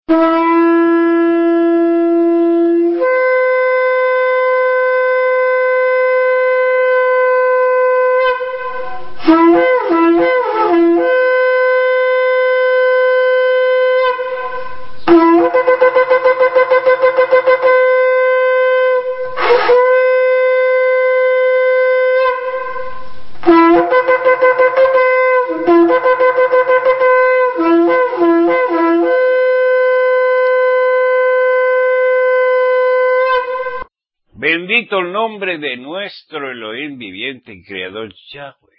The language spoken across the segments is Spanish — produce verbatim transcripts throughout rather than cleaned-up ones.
Bendito el nombre de nuestro Elohim viviente y creador Yahweh.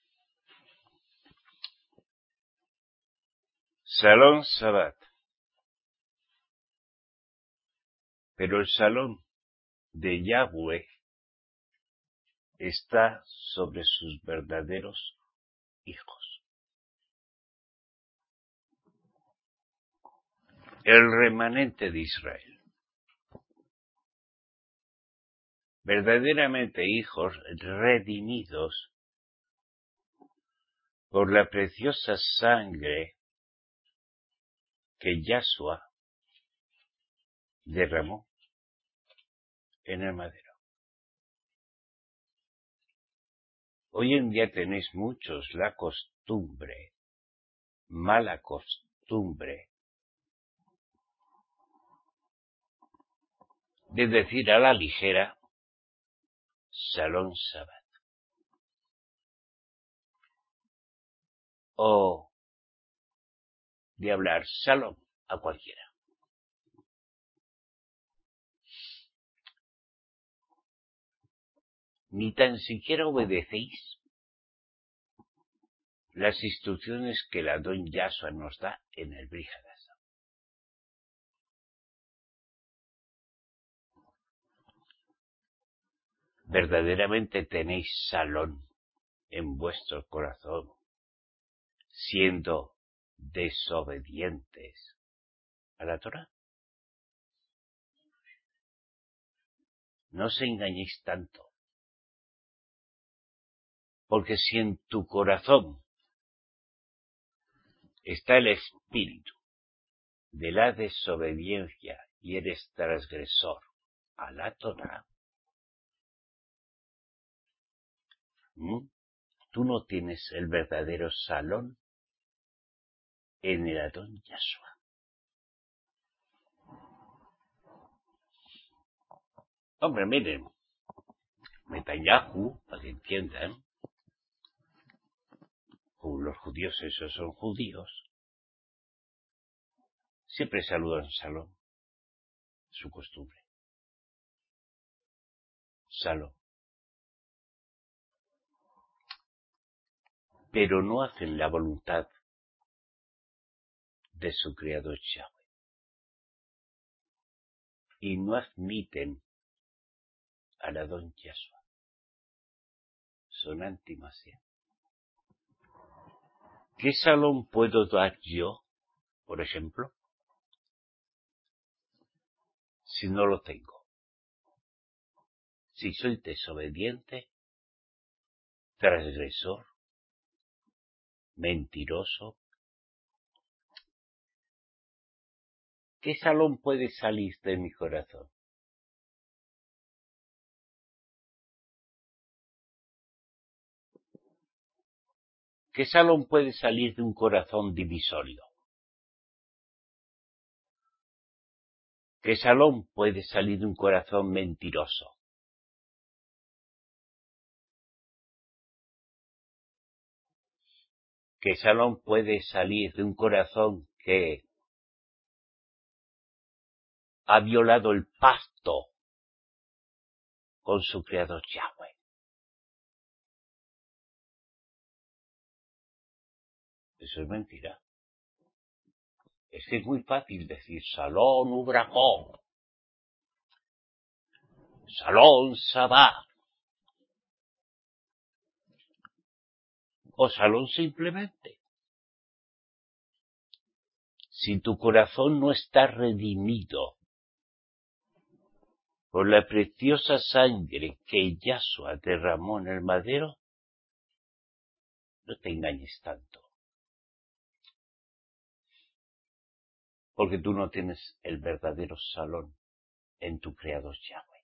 Salón Shabbat. Pero el salón de Yahweh está sobre sus verdaderos hijos. El remanente de Israel. Verdaderamente hijos redimidos por la preciosa sangre que Yahshua derramó en el madero. Hoy en día tenéis muchos la costumbre, mala costumbre, de decir a la ligera Salón Shabbat. O de hablar Salón a cualquiera. Ni tan siquiera obedecéis las instrucciones que la don Yahshua nos da en el Brit Hadashah. Verdaderamente tenéis Salón en vuestro corazón, siendo desobedientes a la Torah. No os engañéis tanto, porque si en tu corazón está el espíritu de la desobediencia y eres transgresor a la Torah, ¿Mm? tú no tienes el verdadero Salón en el Adón Yahshua. Hombre, miren, Netanyahu, para que entiendan, como los judíos esos son judíos, siempre saludan Salón, su costumbre. Salón. Pero no hacen la voluntad de su creador Yahweh. Y no admiten al Adón Yahshua. Son antimasía. ¿Qué salón puedo dar yo, por ejemplo, si no lo tengo? Si soy desobediente, transgresor, mentiroso, ¿qué salón puede salir de mi corazón? ¿Qué salón puede salir de un corazón divisorio? ¿Qué salón puede salir de un corazón mentiroso? ¿Qué salón puede salir de un corazón que ha violado el pacto con su creador Yahweh? Eso es mentira. Es que es muy fácil decir Salón Ubrajón, Salón Shabbat, o Salón simplemente. Si tu corazón no está redimido por la preciosa sangre que Yahshua derramó en el madero, no te engañes tanto. Porque tú no tienes el verdadero salón en tu creador Yahweh.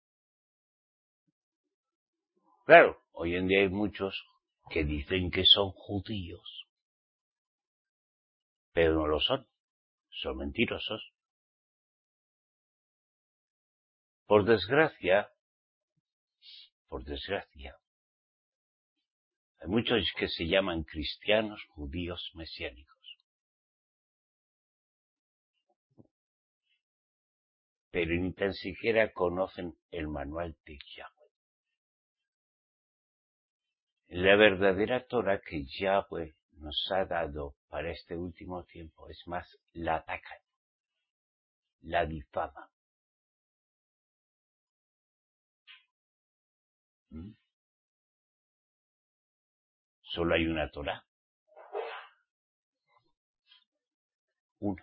Claro, hoy en día hay muchos que dicen que son judíos, pero no lo son, son mentirosos. Por desgracia, por desgracia, hay muchos que se llaman cristianos judíos mesiánicos. Pero ni tan siquiera conocen el manual de Yahweh. La verdadera Torah que Yahweh nos ha dado para este último tiempo, es más, la atacan, la difaman. ¿Mm? Solo hay una Torah. Una.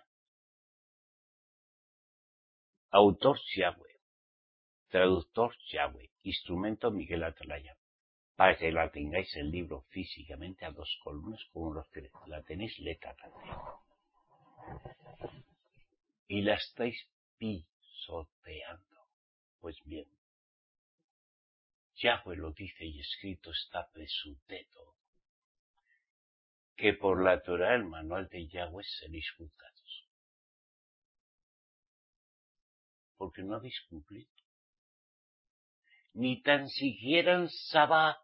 Autor Yahweh. Traductor Yahweh. Instrumento Miguel Atalaya. Para que la tengáis el libro físicamente a dos columnas como los que la tenéis letra grande. Y la estáis pisoteando. Pues bien, Yahweh lo dice y escrito está de su dedo, que por la Torah, el manual de Yahweh, seréis juzgados. Porque no habéis cumplido. Ni tan siquiera en Sabbat.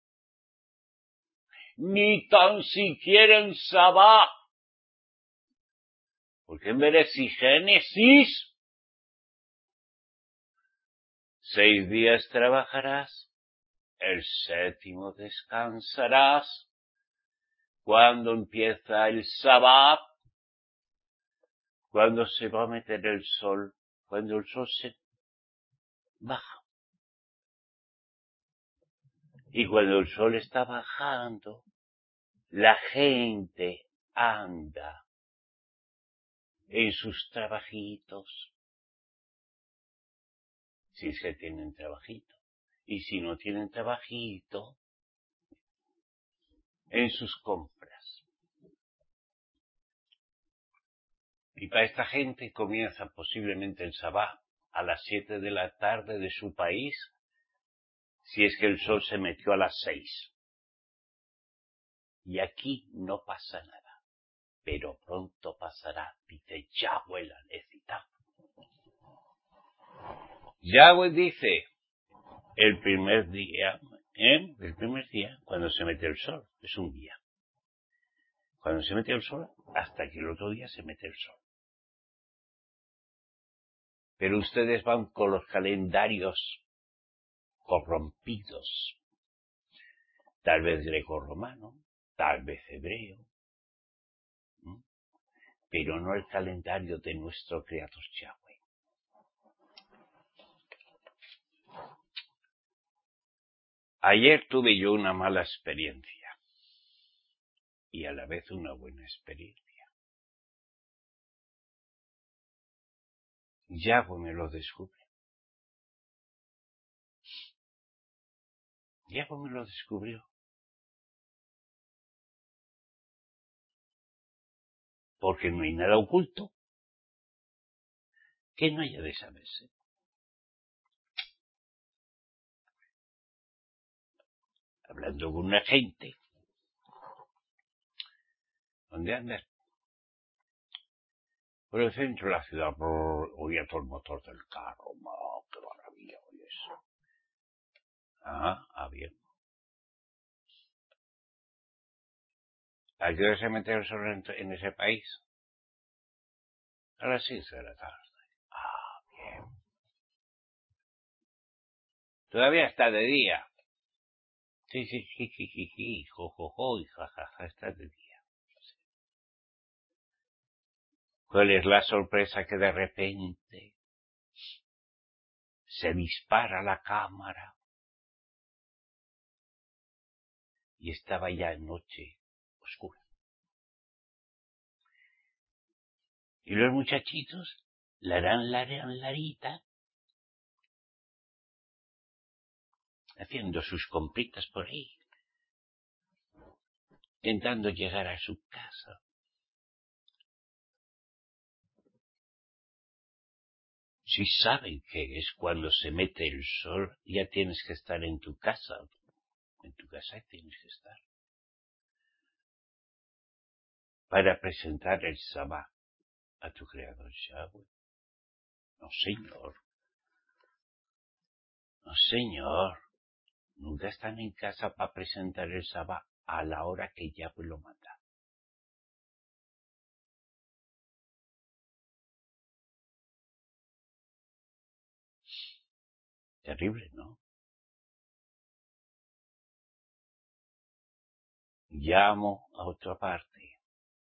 Ni tan siquiera en Sabbat. Porque en Bereshit Génesis, seis días trabajarás, el séptimo descansarás. Cuando empieza el Sabbat, cuando se va a meter el sol, cuando el sol se baja. Y cuando el sol está bajando, la gente anda en sus trabajitos, si es que tienen trabajito. Y si no tienen trabajito, en sus compras. Y para esta gente comienza posiblemente el Sabbat a las siete de la tarde de su país, si es que el sol se metió a las seis. Y aquí no pasa nada, pero pronto pasará, dice Yahweh la necesita. Yahweh dice, el primer día, ¿eh? el primer día, cuando se mete el sol, es un día. Cuando se mete el sol, hasta que el otro día se mete el sol. Pero ustedes van con los calendarios corrompidos, tal vez greco-romano, tal vez hebreo, ¿m? pero no el calendario de nuestro Creador Yahweh. Ayer tuve yo una mala experiencia y a la vez una buena experiencia. Yahweh me lo descubre. Yahweh me lo descubrió. Porque no hay nada oculto que no haya de saberse. Hablando con una gente, ¿dónde andas? Por el centro de la ciudad, brrr, oía todo el motor del carro, oh, qué maravilla, oye eso. Ah, ah, bien. ¿A qué hora se mete el sol en, en ese país? A las seis de la tarde. Ah, bien. Todavía está de día. Sí, sí, sí, sí, sí, sí, jo, jo, jo, y jajaja, está de día. ¿Cuál es la sorpresa? Que de repente se dispara la cámara y estaba ya noche oscura. Y los muchachitos, larán, larán, larita, haciendo sus compritas por ahí, intentando llegar a su casa. sí saben que es cuando se mete el sol, ya tienes que estar en tu casa. En tu casa tienes que estar. Para presentar el Sabbat a tu Creador Yahweh. No, señor. No, señor. Nunca están en casa para presentar el Sabbat a la hora que Yahweh lo manda. Terrible, ¿no? Llamo a otra parte.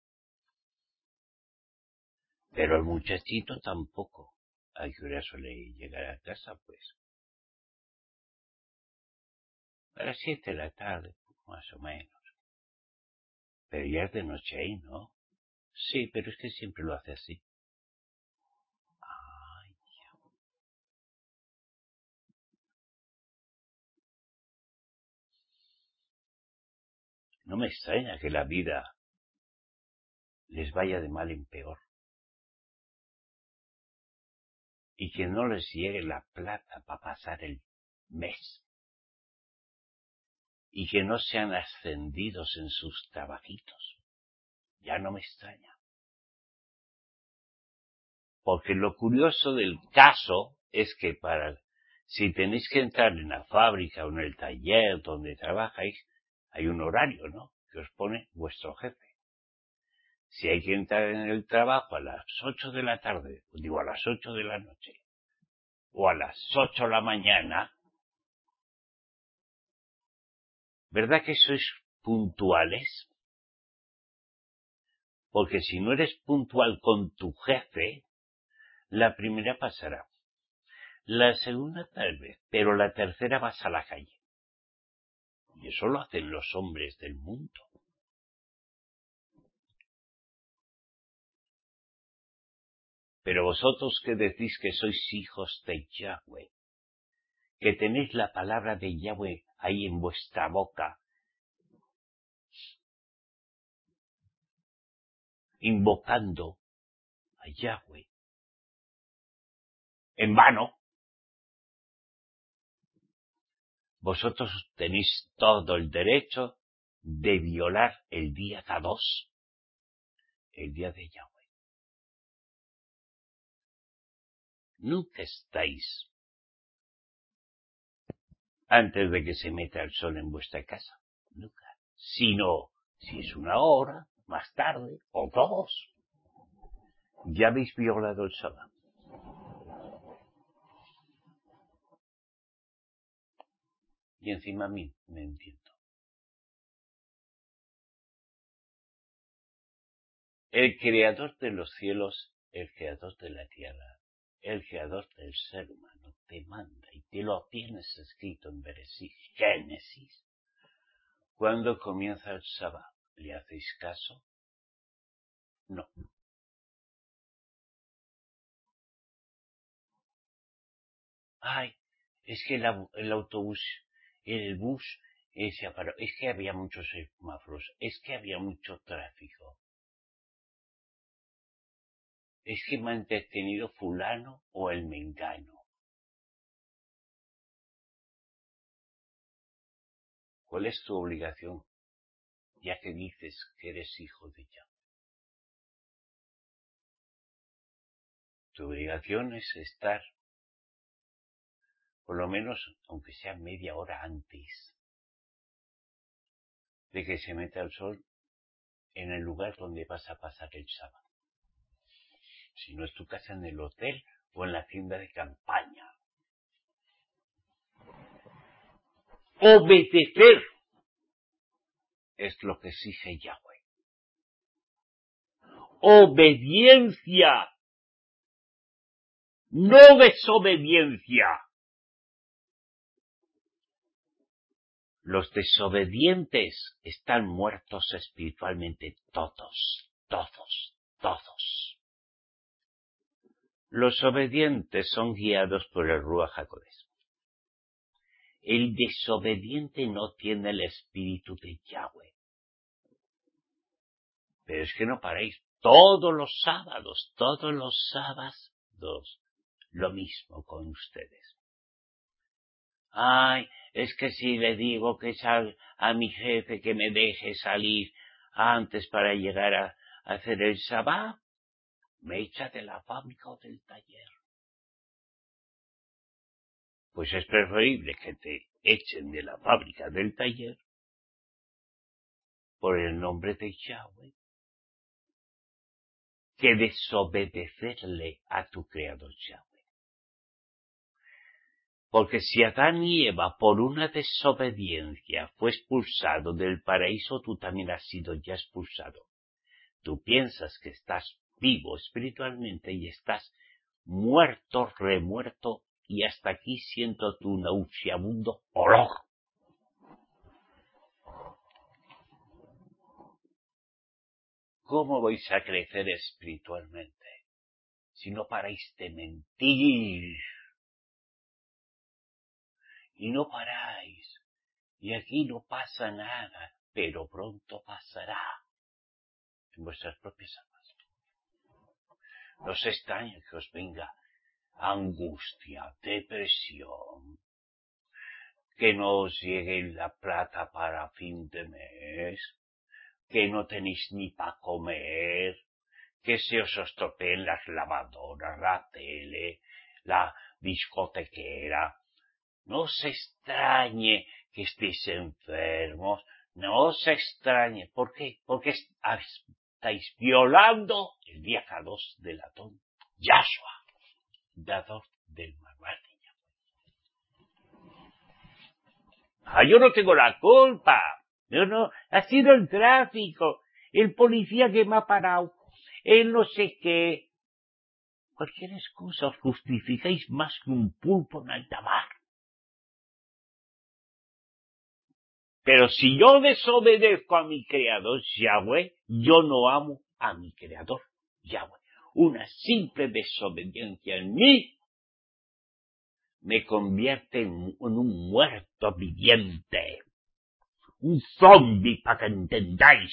Pero el muchachito tampoco. ¿A qué hora suele llegar a casa, pues? A las siete de la tarde, más o menos. Pero ya es de noche ahí, ¿no? Sí, pero es que siempre lo hace así. Ay, no me extraña que la vida les vaya de mal en peor. Y que no les llegue la plata para pasar el mes. Y que no sean ascendidos en sus trabajitos. Ya no me extraña. Porque lo curioso del caso es que para, si tenéis que entrar en la fábrica o en el taller donde trabajáis, hay un horario, ¿no? Que os pone vuestro jefe. Si hay que entrar en el trabajo a las ocho de la tarde, digo a las ocho de la noche, o a las ocho de la mañana, ¿verdad que sois puntuales? Porque si no eres puntual con tu jefe, la primera pasará. La segunda tal vez, pero la tercera vas a la calle. Y eso lo hacen los hombres del mundo. Pero vosotros que decís que sois hijos de Yahweh, que tenéis la palabra de Yahweh ahí en vuestra boca, invocando a Yahweh, en vano, vosotros tenéis todo el derecho de violar el día Kadosh, el día de Yahweh. Nunca estáis antes de que se meta el sol en vuestra casa. Nunca. Sino, si es una hora, más tarde, o dos, ya habéis violado el sábado. Y encima a mí me entiendo. El creador de los cielos, el creador de la tierra, el creador del ser humano, te manda y te lo tienes escrito en Bereshit, Génesis. ¿Cuándo comienza el sábado? ¿Le hacéis caso? No. Ay, es que el, el autobús, el bus, eh, se paró. Es que había muchos semáforos, es que había mucho tráfico. Es que me han detenido fulano o el mengano. ¿Cuál es tu obligación? Ya que dices que eres hijo de Yahweh. Tu obligación es estar, por lo menos, aunque sea media hora antes de que se meta el sol, en el lugar donde vas a pasar el sábado. Si no es tu casa, en el hotel o en la tienda de campaña. Obedecer es lo que exige Yahweh. Obediencia, no desobediencia. Los desobedientes están muertos espiritualmente, todos, todos, todos. Los obedientes son guiados por el Ruach HaKodesh. El desobediente no tiene el espíritu de Yahweh. Pero es que no paréis. Todos los sábados, todos los sábados lo mismo con ustedes. Ay, es que si le digo que sal a mi jefe que me deje salir antes para llegar a, a hacer el sabá, me echa de la fábrica o del taller. Pues es preferible que te echen de la fábrica o del taller por el nombre de Yahweh que desobedecerle a tu creador Yahweh. Porque si Adán y Eva por una desobediencia fue expulsado del paraíso, tú también has sido ya expulsado. Tú piensas que estás vivo espiritualmente y estás muerto, remuerto, y hasta aquí siento tu nauseabundo olor. ¿Cómo vais a crecer espiritualmente si no paráis de mentir? Y no paráis. Y aquí no pasa nada, pero pronto pasará en vuestras propias almas. No os extraña que os venga angustia, depresión, que no os llegue la plata para fin de mes, que no tenéis ni para comer, que se os estropeen las lavadoras, la tele, la discotequera. No os extrañe que estéis enfermos, no os extrañe. ¿Por qué? Porque estáis violando el día dos del Adón Yahshua, dador del manual de Yahweh. Ah, yo no tengo la culpa. No, no, ha sido el tráfico, el policía que me ha parado, el no sé qué. Cualquier excusa os justificáis más que un pulpo en alta mar. Pero si yo desobedezco a mi creador Yahweh, yo no amo a mi creador Yahweh. Una simple desobediencia en mí me convierte en, en un muerto viviente. Un zombie, para que entendáis.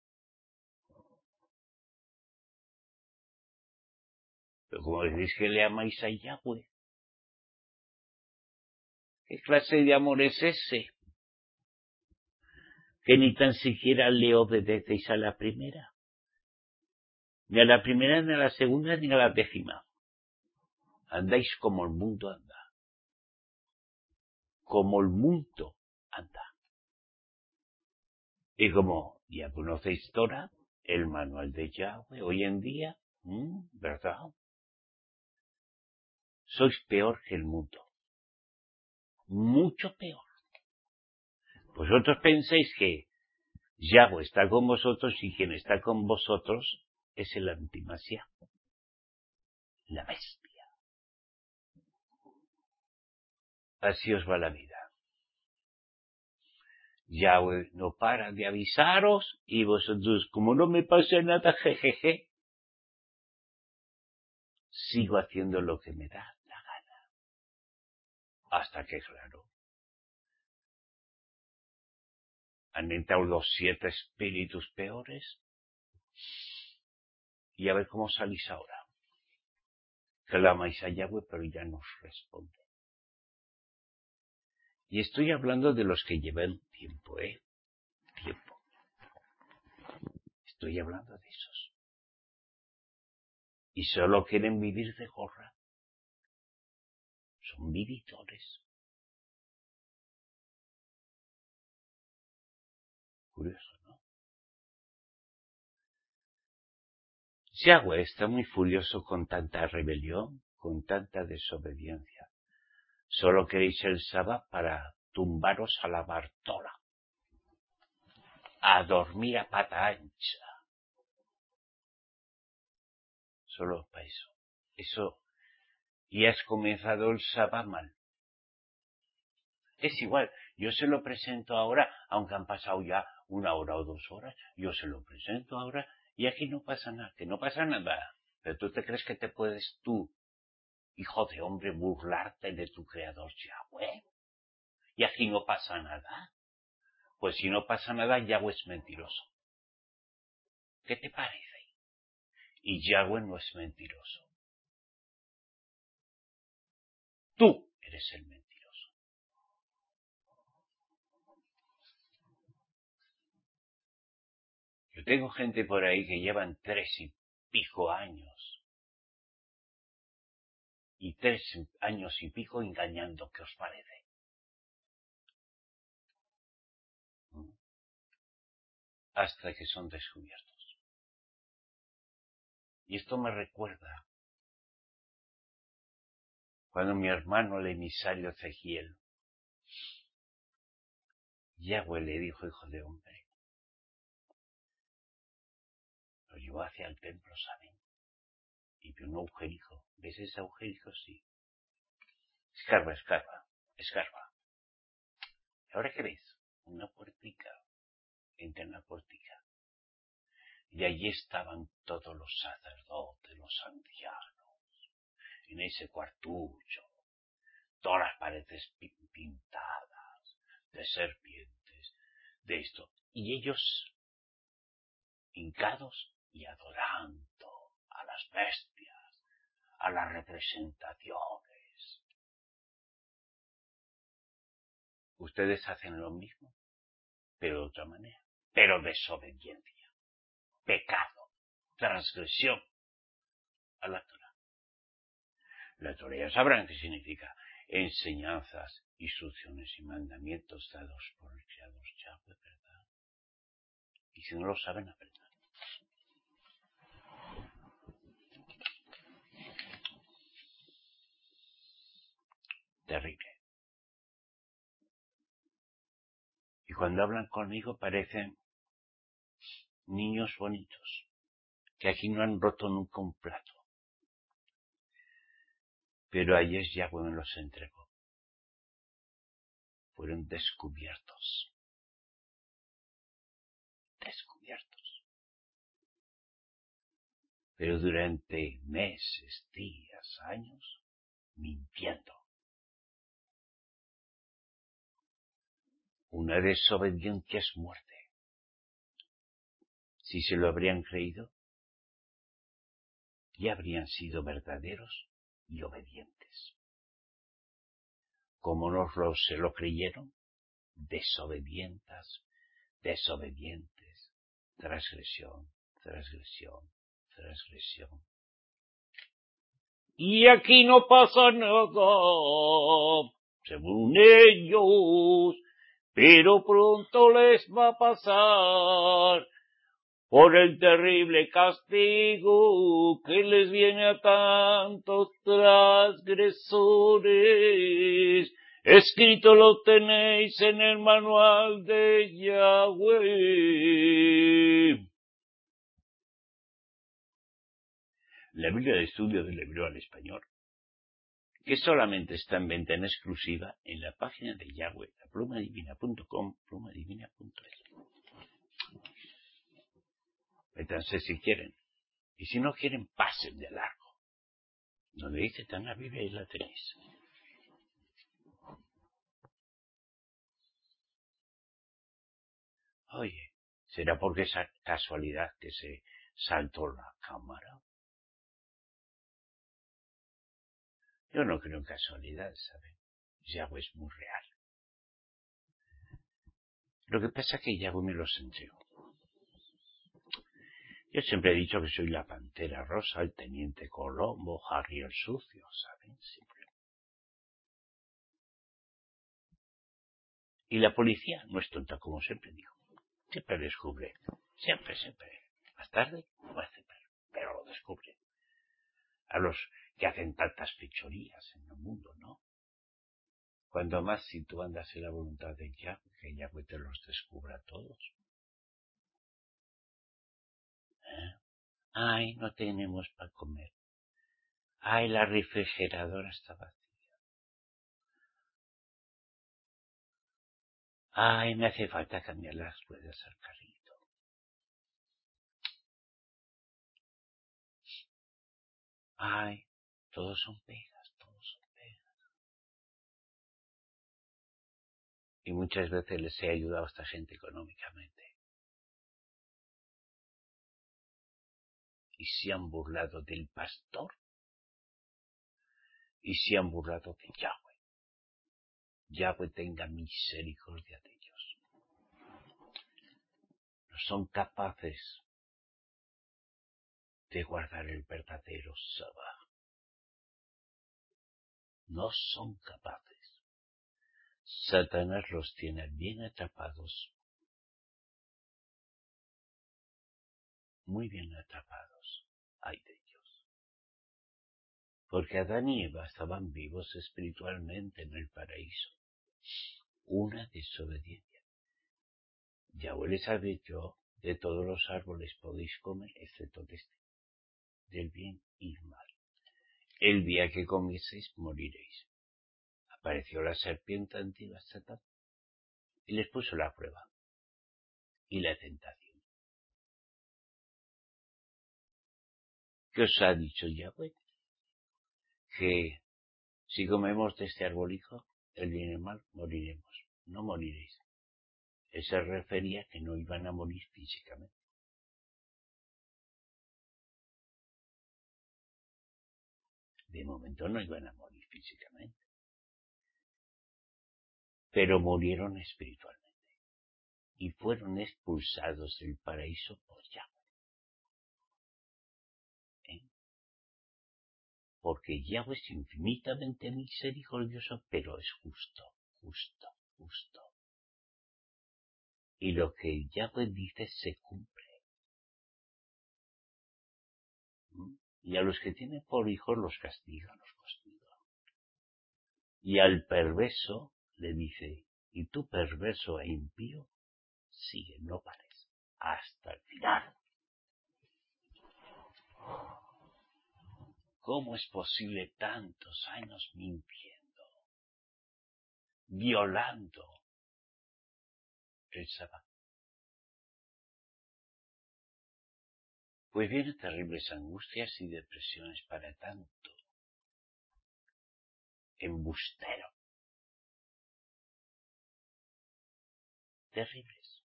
Pero como decís que le amáis a Yahweh, ¿qué clase de amor es ese? Que ni tan siquiera le obedecéis a la primera. Ni a la primera, ni a la segunda, ni a la décima. Andáis como el mundo anda. Como el mundo anda. Y como ya conocéis Torah, el manual de Yahweh, hoy en día, ¿mmm? ¿verdad? Sois peor que el mundo. Mucho peor. Vosotros pensáis que Yahweh está con vosotros y quien está con vosotros es el antimasía, la bestia. Así os va la vida. Yahweh no para de avisaros y vosotros, como no me pasa nada, jejeje, sigo haciendo lo que me da la gana. Hasta que, claro, han entrado los siete espíritus peores y a ver cómo salís ahora. Clamáis a Yahweh, pero ya no os responde. Y estoy hablando de los que llevan tiempo, ¿eh? Tiempo. Estoy hablando de esos. Y solo quieren vivir de gorra. Son vividores. Curioso, ¿no? Yahweh está muy furioso con tanta rebelión, con tanta desobediencia. Solo queréis el sábado para tumbaros a la Bartola, a dormir a pata ancha. Solo para eso. Eso, y has comenzado el sábado mal. Es igual, yo se lo presento ahora, aunque han pasado ya una hora o dos horas, yo se lo presento ahora y aquí no pasa nada, que no pasa nada. Pero tú te crees que te puedes tú, hijo de hombre, burlarte de tu creador Yahweh. Y aquí no pasa nada. Pues si no pasa nada, Yahweh es mentiroso. ¿Qué te parece? Y Yahweh no es mentiroso. Tú eres el mentiroso. Yo tengo gente por ahí que llevan tres y pico años. Y tres años y pico engañando. ¿Qué os parece? ¿Mm? Hasta que son descubiertos. Y esto me recuerda cuando mi hermano el emisario Ezequiel, Yahweh le dijo, hijo de hombre, lo llevó hacia el templo, ¿saben? Y vio un agujerico. ¿Ves ese agujerico? Sí. Escarba, escarba, escarba. ¿Y ahora qué ves? Una puertica. Entra en la puertica. Y allí estaban todos los sacerdotes, los ancianos, en ese cuartucho, todas las paredes pintadas de serpientes, de esto. Y ellos hincados y adorando a las bestias, a las representaciones. Ustedes hacen lo mismo, pero de otra manera, pero desobediencia, pecado, transgresión a la Torah. La Torah ya sabrán qué significa enseñanzas, instrucciones y mandamientos dados por el Creador Yahweh, ¿verdad? Y si no lo saben, aprendan. Terrible. Y cuando hablan conmigo parecen niños bonitos, que aquí no han roto nunca un plato. Pero ayer Yahweh me los entregó. Fueron descubiertos. Descubiertos. Pero durante meses, días, años, mintiendo. Una desobediencia es muerte. Si se lo habrían creído, ya habrían sido verdaderos y obedientes. Como no lo, se lo creyeron, desobedientes, desobedientes, transgresión, transgresión, transgresión. Y aquí no pasa nada, según ellos, pero pronto les va a pasar por el terrible castigo que les viene a tantos transgresores. Escrito lo tenéis en el manual de Yahweh. La Biblia de estudio del hebreo al español, que solamente está en venta en exclusiva en la página de Yahweh, la pluma divina punto com, pluma divina punto es. Métanse si quieren. Y si no quieren, pasen de largo. Donde dice tan la Biblia y la tenéis. Oye, ¿será porque esa casualidad que se saltó la cámara? Yo no creo en casualidades, ¿saben? Yahweh es muy real. Lo que pasa es que Yahweh me los entregó. Yo siempre he dicho que soy la Pantera Rosa, el Teniente Colombo, Harry el Sucio, ¿saben? Siempre. Y la policía no es tonta, como siempre digo. Siempre descubre. Siempre, siempre. Más tarde, más temprano. Pero lo descubre. A los que hacen tantas fechorías en el mundo, ¿no? Cuando más si tú andas en la voluntad de Yahweh, que Yahweh te los descubra a todos. ¿Eh? Ay, no tenemos para comer. Ay, la refrigeradora está vacía. Ay, me hace falta cambiar las ruedas al carrito. Ay, todos son pegas, todos son pegas. Y muchas veces les he ayudado a esta gente económicamente. Y se han burlado del pastor y se han burlado de Yahweh. Yahweh tenga misericordia de ellos. No son capaces de guardar el verdadero Sabbath. No son capaces. Satanás los tiene bien atrapados, muy bien atrapados. Ay de ellos. Porque Adán y Eva estaban vivos espiritualmente en el paraíso. Una desobediencia. Yahweh les ha dicho, de todos los árboles podéis comer, excepto de este, del bien y el mal. El día que comieseis, moriréis. Apareció la serpiente antigua Satán y les puso la prueba y la tentación. ¿Qué os ha dicho Yahweh? Que si comemos de este arbolijo, el bien y el mal, moriremos. No moriréis. Él se refería a que no iban a morir físicamente. De momento no iban a morir físicamente. Pero murieron espiritualmente. Y fueron expulsados del paraíso por Yahweh. ¿Eh? Porque Yahweh es infinitamente misericordioso, pero es justo, justo, justo. Y lo que Yahweh dice se cumple. ¿Mm? Y a los que tienen por hijos los castiga, los castiga. Y al perverso le dice, y tú perverso e impío, sigue, no pares, hasta el final. ¿Cómo es posible tantos años mintiendo, violando el sábado? Pues vienen terribles angustias y depresiones para tanto embustero. Terribles.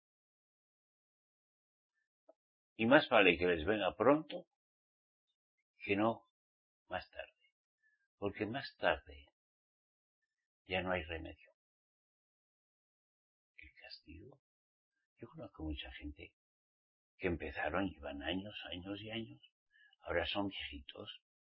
Y más vale que les venga pronto que no más tarde. Porque más tarde ya no hay remedio. El castigo. Yo conozco mucha gente que empezaron, llevan años, años y años, ahora son viejitos,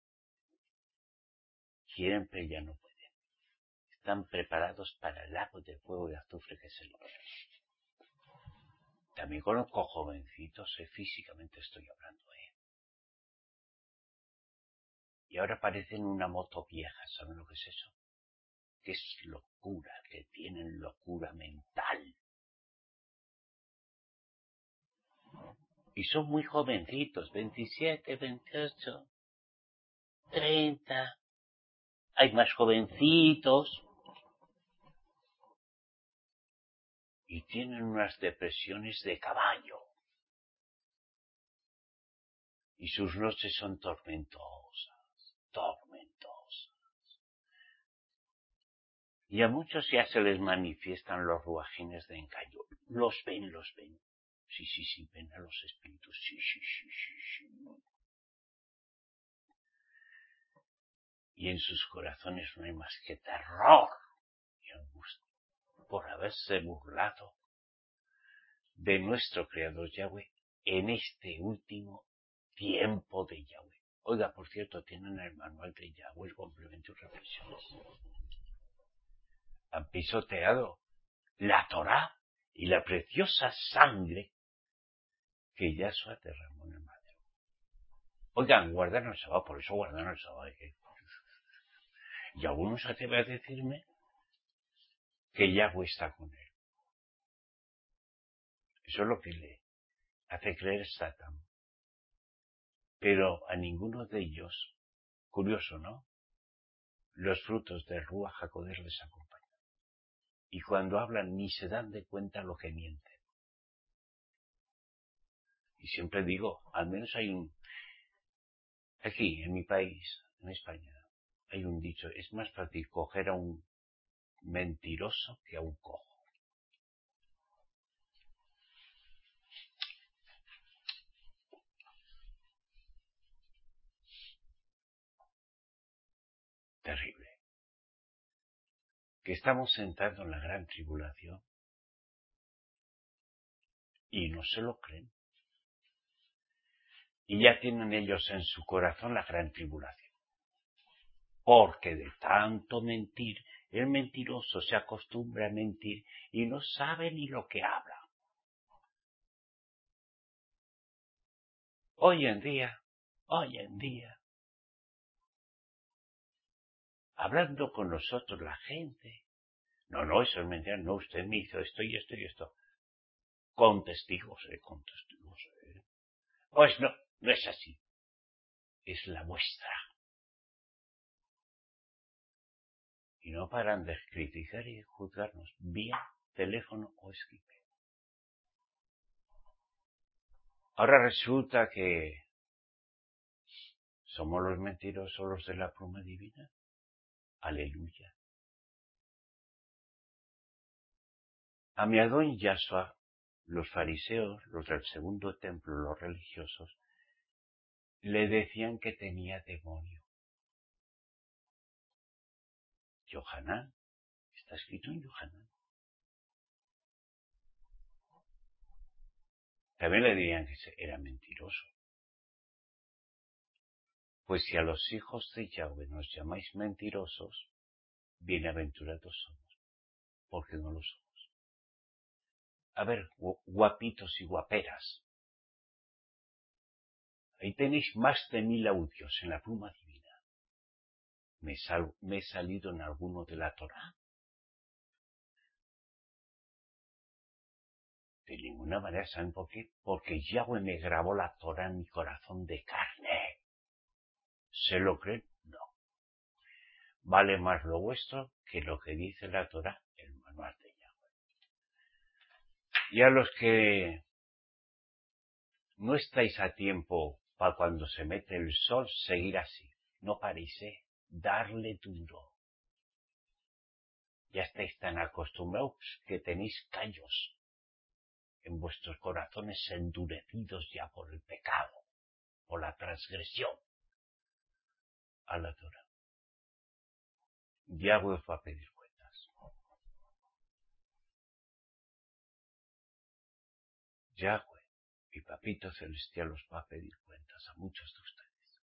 quieren pero ya no pueden. Están preparados para el lago de fuego y azufre que se lo ven. También conozco jovencitos, eh, físicamente estoy hablando, eh. Y ahora parecen una moto vieja, ¿saben lo que es eso? Que es locura, que tienen locura mental. Y son muy jovencitos, veintisiete, veintiocho, treinta. Hay más jovencitos. Y tienen unas depresiones de caballo. Y sus noches son tormentosas, tormentosas. Y a muchos ya se les manifiestan los ruajines de engaño. Los ven, los ven. Sí, sí, sí, ven a los espíritus. Sí, sí, sí, sí, sí. Y en sus corazones no hay más que terror y angustia por haberse burlado de nuestro Creador Yahweh en este último tiempo de Yahweh. Oiga, por cierto, tienen el manual de Yahweh, el complemento y reflexiones. Han pisoteado la Torá y la preciosa sangre que Yahshua derramó en el madero. Oigan, guardan el sábado, por eso guardan el sábado. Y algunos se atreven a decirme que Yahweh está con él. Eso es lo que le hace creer Satán. Pero a ninguno de ellos, curioso, ¿no?, los frutos del Ruach HaKodesh les acompañan. Y cuando hablan ni se dan de cuenta lo que mienten. Y siempre digo, al menos hay un... Aquí, en mi país, en España, hay un dicho, es más fácil coger a un mentiroso que a un cojo. terrible. Que estamos entrando en la gran tribulación y no se lo creen. Y ya tienen ellos en su corazón la gran tribulación. Porque de tanto mentir, el mentiroso se acostumbra a mentir y no sabe ni lo que habla. Hoy en día, hoy en día, hablando con nosotros la gente, no, no, eso es mentira, no, usted me hizo esto y esto y esto. Con testigos, eh, con testigos, eh. Pues no, no es así. Es la vuestra. Y no paran de criticar y de juzgarnos vía teléfono o escrito. Ahora resulta que somos los mentirosos los de la pluma divina. Aleluya. A mi Adón Yahshua, los fariseos, los del segundo templo, los religiosos, le decían que tenía demonio. Yohanan, está escrito en Yohanan. También le dirían que era mentiroso. Pues si a los hijos de Yahweh nos llamáis mentirosos, bienaventurados somos, porque no lo somos. A ver, guapitos y guaperas, ahí tenéis más de mil audios en la pluma divina. ¿Me, sal, me he salido en alguno de la Torá? De ninguna manera, ¿saben por qué? Porque Yahweh me grabó la Torá en mi corazón de carne. ¿Se lo creen? No. Vale más lo vuestro que lo que dice la Torá, el manual de Yahweh. Y a los que no estáis a tiempo para cuando se mete el sol, seguir así. No paréis, ¿eh? Darle duro. Ya estáis tan acostumbrados que tenéis callos en vuestros corazones endurecidos ya por el pecado, por la transgresión a la Torá. Yahweh os va a pedir cuentas. Yahweh, mi papito celestial, os va a pedir cuentas a muchos de ustedes.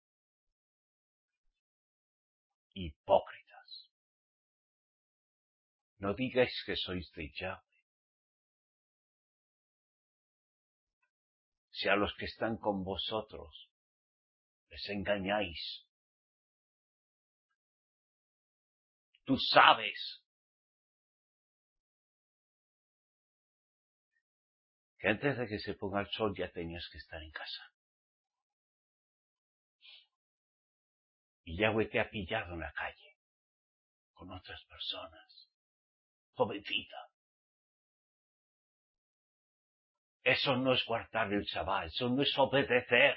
Hipócritas. No digáis que sois de Yahweh. Si a los que están con vosotros les engañáis, tú sabes que antes de que se ponga el sol ya tenías que estar en casa. Y Yahweh te ha pillado en la calle, con otras personas, jovencita. Eso no es guardar el Shabbat, eso no es obedecer.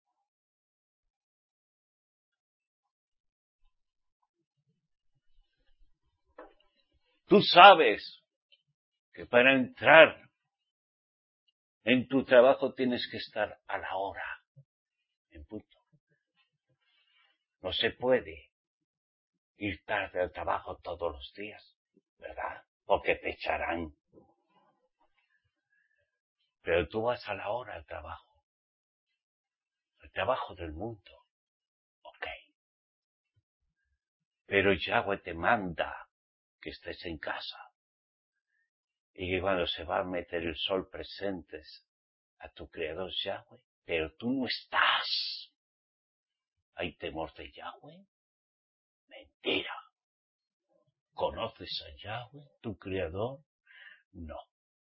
Tú sabes que para entrar en tu trabajo tienes que estar a la hora, en punto. No se puede ir tarde al trabajo todos los días, ¿verdad? Porque te echarán. Pero tú vas a la hora al trabajo, al trabajo del mundo, ok. Pero Yahweh te manda que estés en casa y que cuando se va a meter el sol presentes a tu Creador Yahweh, pero tú no estás. ¿Hay temor de Yahweh? Mentira. ¿Conoces a Yahweh, tu Creador? No.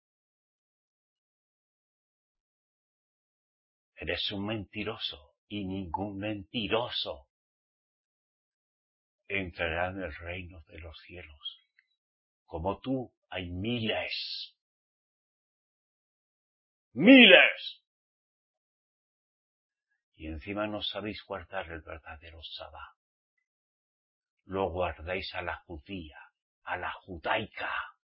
Eres un mentiroso y ningún mentiroso entrará en el reino de los cielos. Como tú hay miles. ¡Miles! Y encima no sabéis guardar el verdadero Sabá. Lo guardáis a la judía, a la judaica.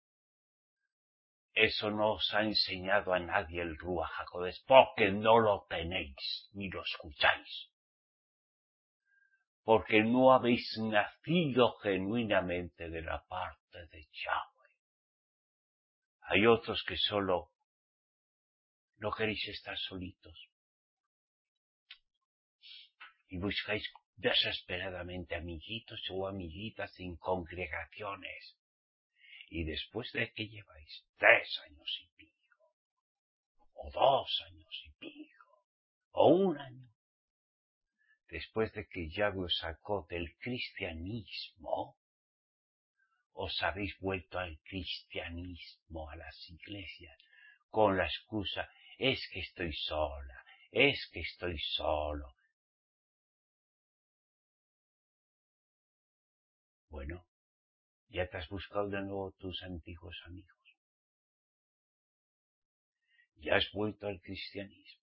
Eso no os ha enseñado a nadie el Ruach HaKodesh, porque no lo tenéis, ni lo escucháis. porque no habéis nacido genuinamente de la parte de Yahweh. Hay otros que solo no queréis estar solitos y buscáis desesperadamente amiguitos o amiguitas en congregaciones. Y después de que lleváis tres años y pico, o dos años y pico, o un año, después de que Yahweh os sacó del cristianismo, os habéis vuelto al cristianismo, a las iglesias, con la excusa, es que estoy sola, es que estoy solo. Bueno, ya te has buscado de nuevo tus antiguos amigos. Ya has vuelto al cristianismo.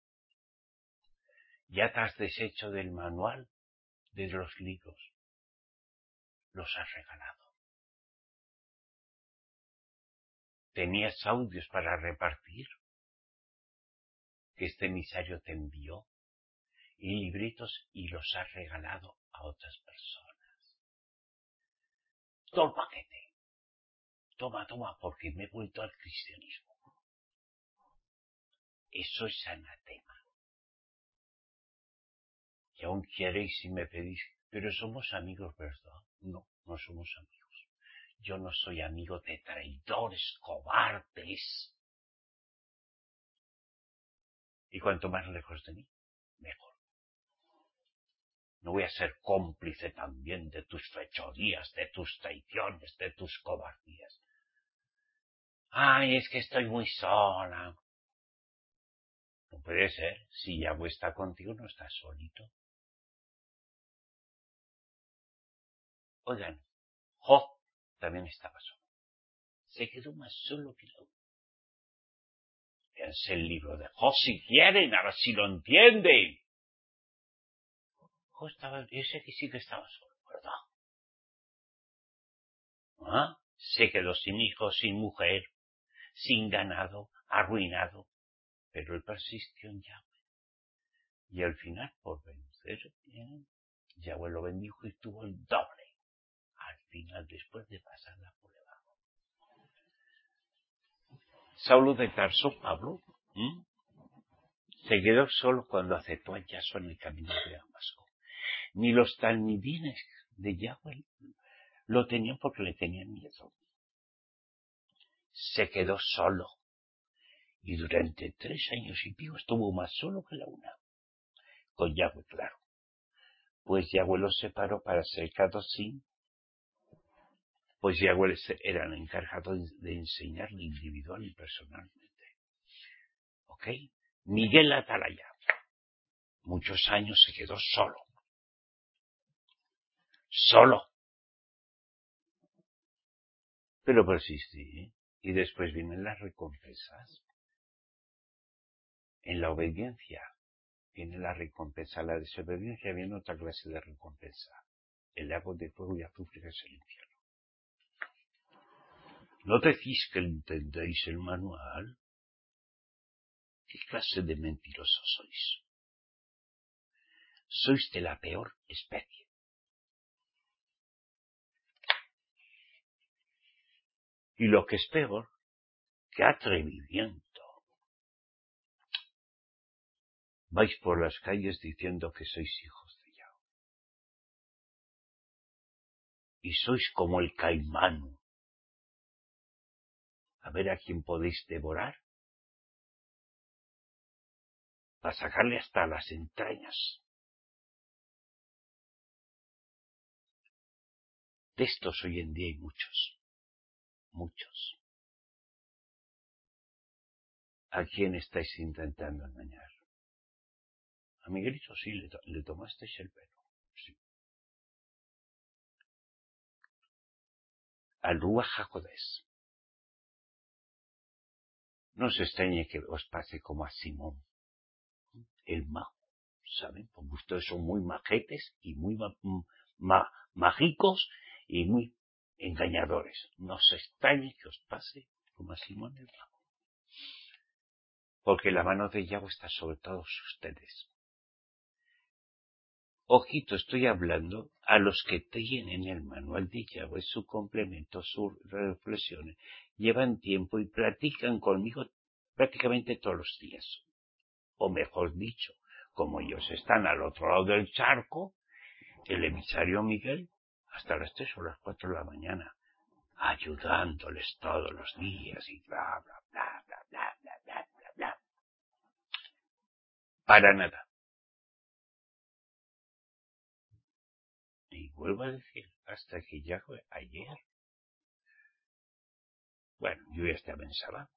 Ya te has deshecho del manual de los libros. Los has regalado. Tenías audios para repartir que este emisario te envió y libritos y los has regalado a otras personas. Todo el paquete. Toma, toma, porque me he vuelto al cristianismo. Eso es anatema. Y aún queréis y me pedís, pero somos amigos, ¿verdad? No, no somos amigos. Yo no soy amigo de traidores, cobardes. Y cuanto más lejos de mí, mejor. No voy a ser cómplice también de tus fechorías, de tus traiciones, de tus cobardías. Ay, es que estoy muy sola. No puede ser. Si Yahweh está contigo, no estás solito. Oigan, Job también estaba solo. Se quedó más solo que la una. Léanse el libro de Job si quieren, a ver si lo entienden. Job estaba, yo sé que sí que estaba solo, ¿verdad? ¿Ah? Se quedó sin hijos, sin mujer, sin ganado, arruinado. Pero él persistió en Yahweh. Y al final, por vencer, ¿eh? Yahweh lo bendijo y tuvo el doble. Al final, después de pasarla por debajo. Saulo de Tarso, Pablo, ¿eh? se quedó solo cuando aceptó a Yahshua en el camino de Damasco. Ni los talmidines de Yahweh lo tenían porque le tenían miedo. Se quedó solo. Y durante tres años y pico estuvo más solo que la una. Con Yahweh, claro. Pues Yahweh los separó para ser Kadoshim. Pues Yahweh era el encargado de enseñarle individual y personalmente. ¿Ok? Miguel Atalaya. Muchos años se quedó solo. Solo. Pero persistí. ¿eh? Y después vienen las recompensas. En la obediencia viene la recompensa. La desobediencia viene otra clase de recompensa. El lago de fuego y azufre es el infierno. ¿No decís que entendéis el manual? ¿Qué clase de mentirosos sois? Sois de la peor especie. Y lo que es peor, ¡qué atrevimiento! Vais por las calles diciendo que sois hijos de Yahweh. Y sois como el caimán. A ver a quién podéis devorar. Para sacarle hasta las entrañas. De estos hoy en día hay muchos. Muchos. ¿A quién estáis intentando engañar? A Miguelito sí, le, to le tomasteis el pelo. Sí. Al Ruach HaKodesh. No os extrañe que os pase como a Simón, el mago, ¿saben? Porque ustedes son muy majetes y muy ma ma mágicos y muy engañadores. No os extrañe que os pase como a Simón el mago. Porque la mano de Yahweh está sobre todos ustedes. ojito, estoy hablando a los que tienen el manual de Yahweh, su complemento, sus reflexiones, llevan tiempo y platican conmigo prácticamente todos los días. O mejor dicho, como ellos están al otro lado del charco, el emisario Miguel, hasta las tres o las cuatro de la mañana, ayudándoles todos los días y bla, bla, bla, bla, bla, bla, bla, bla, bla. Para nada. Y vuelvo a decir, hasta que ya fue ayer. Bueno, yo ya estaba en sábado.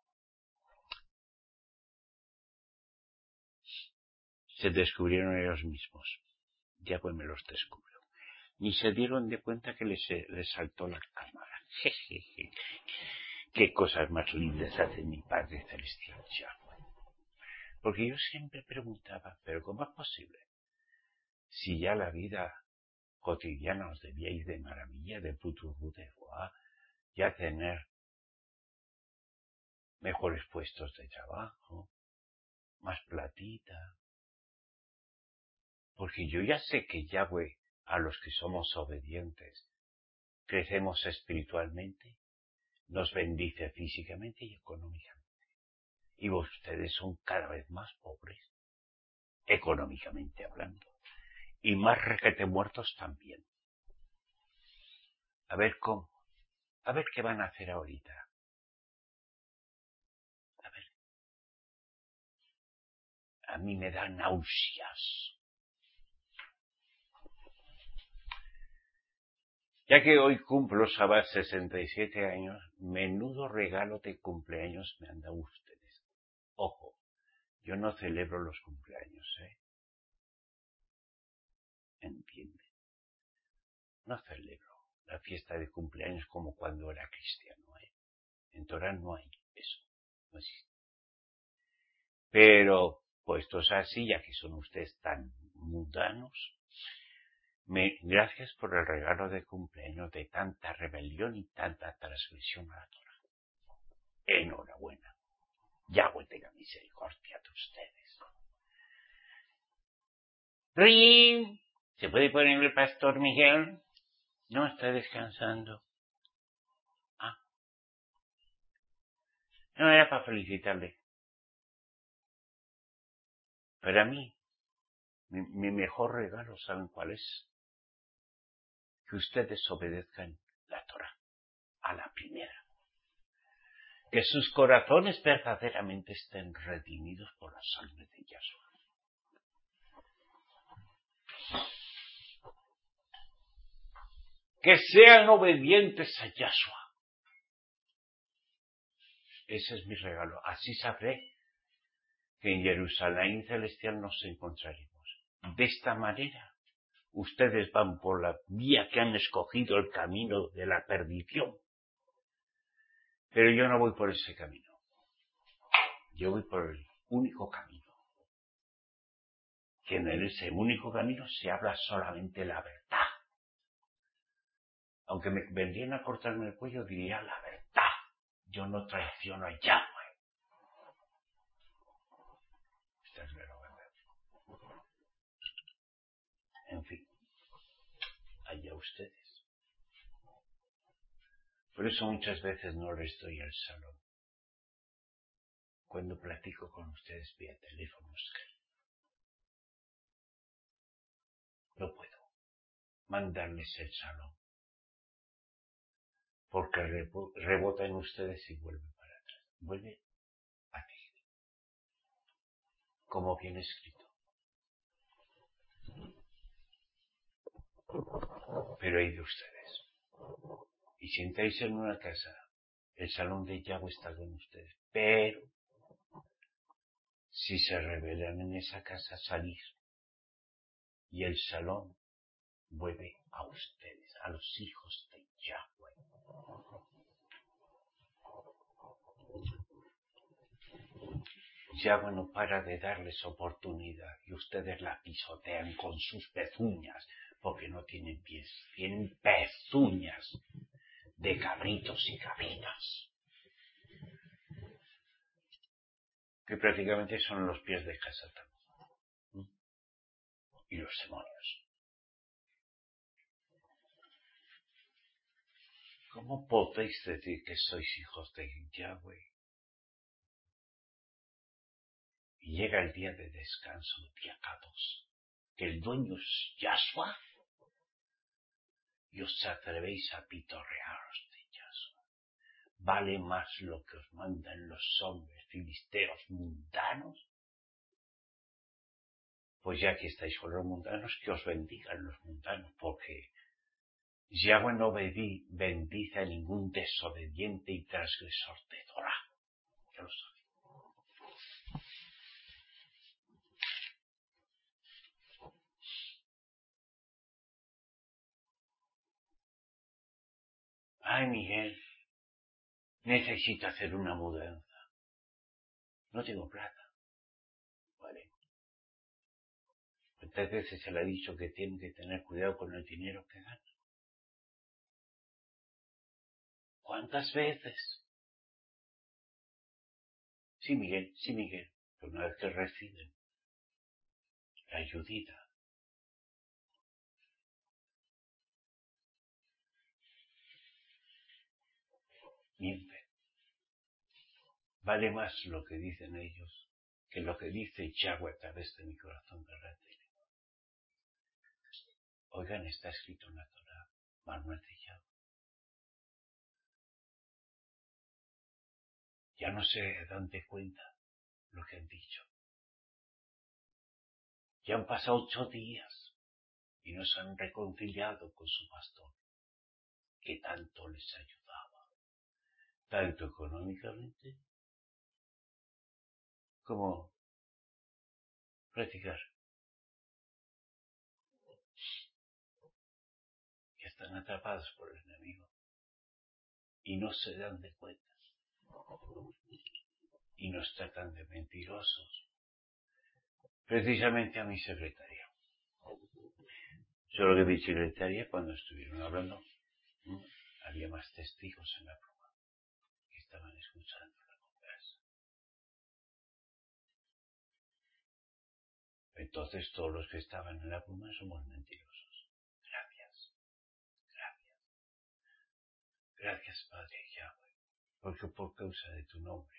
Se descubrieron ellos mismos. Ya pues me los descubrió. Ni se dieron de cuenta que les, les saltó la cámara. Jejeje. Qué cosas más lindas hace mi Padre Celestial, Yahweh. Porque yo siempre preguntaba, ¿pero cómo es posible? Si ya la vida cotidiana os debía ir de maravilla, de puturru, de guá, ya tener mejores puestos de trabajo, más platita. Porque yo ya sé que Yahweh, a los que somos obedientes, crecemos espiritualmente, nos bendice físicamente y económicamente. Y ustedes son cada vez más pobres, económicamente hablando. Y más requete muertos también. A ver cómo. A ver qué van a hacer ahorita. A ver. A mí me da náuseas. Ya que hoy cumplo, Shabbat, sesenta y siete años, menudo regalo de cumpleaños me han dado ustedes. Ojo, yo no celebro los cumpleaños, ¿eh? ¿Entiende? No celebro la fiesta de cumpleaños como cuando era cristiano, ¿eh? En Torah no hay eso, no existe. Pero, puestos así, ya que son ustedes tan mundanos, me, gracias por el regalo de cumpleaños de tanta rebelión y tanta transgresión a la Torah. Enhorabuena. Yahweh tenga misericordia de ustedes. ¡Rim! ¿Se puede poner el pastor Miguel? No, está descansando. Ah. No, era para felicitarle. Para mí, mi, mi mejor regalo, ¿saben cuál es? Que ustedes obedezcan la Torah a la primera. Que sus corazones verdaderamente estén redimidos por la sangre de Yahshua. Que sean obedientes a Yahshua. Ese es mi regalo. Así sabré que en Jerusalén celestial nos encontraremos. De esta manera, ustedes van por la vía que han escogido, el camino de la perdición. Pero yo no voy por ese camino. Yo voy por el único camino. Que en ese único camino se habla solamente la verdad. Aunque me vendrían a cortarme el cuello, diría la verdad. Yo no traiciono a Yahweh. Esta es la verdad. En fin, allá ustedes. Por eso muchas veces no les doy al salón. Cuando platico con ustedes vía teléfono, no puedo mandarles el salón. Porque rebota en ustedes y vuelve para atrás. Vuelve a ti. Como viene escrito. Pero hay de ustedes. Y si entráis en una casa, el salón de Yahweh está con ustedes. Pero, si se rebelan en esa casa, salir. Y el salón vuelve a ustedes, a los hijos de Yahweh. Yahweh no para de darles oportunidad y ustedes la pisotean con sus pezuñas, porque no tienen pies, tienen pezuñas de cabritos y cabritas, que prácticamente son los pies de casa también. Y los demonios. ¿Cómo podéis decir que sois hijos de Yahweh? Y llega el día de descanso, el día catorce, que el dueño es Yahshua, y os atrevéis a pitorrearos de Yahshua. ¿Vale más lo que os mandan los hombres filisteos mundanos? Pues ya que estáis con los mundanos, que os bendigan los mundanos, porque Yahweh no bendice a ningún desobediente y transgresor de Torah. Ya lo sabéis. Ay, Miguel, necesito hacer una mudanza. No tengo plata. Vale. ¿Cuántas veces se le ha dicho que tiene que tener cuidado con el dinero que gana? ¿Cuántas veces? Sí, Miguel, sí, Miguel. Pero una vez que reciben la ayudita, mienten. Vale más lo que dicen ellos que lo que dice Yahweh a través de mi corazón de red. Oigan, está escrito en la Torah, Manuel de Yahweh. Ya no se dan de cuenta lo que han dicho. Ya han pasado ocho días y nos han reconciliado con su pastor, que tanto les ayudaba, tanto económicamente como practicar. Y están atrapados por el enemigo y no se dan de cuenta y nos tratan de mentirosos. Precisamente a mi secretaria. Solo que mi secretaria, cuando estuvieron hablando, había más testigos en la prueba que estaban escuchando la conversa. Entonces todos los que estaban en la prueba somos mentirosos. Gracias, gracias, gracias Padre Yahweh, porque por causa de tu nombre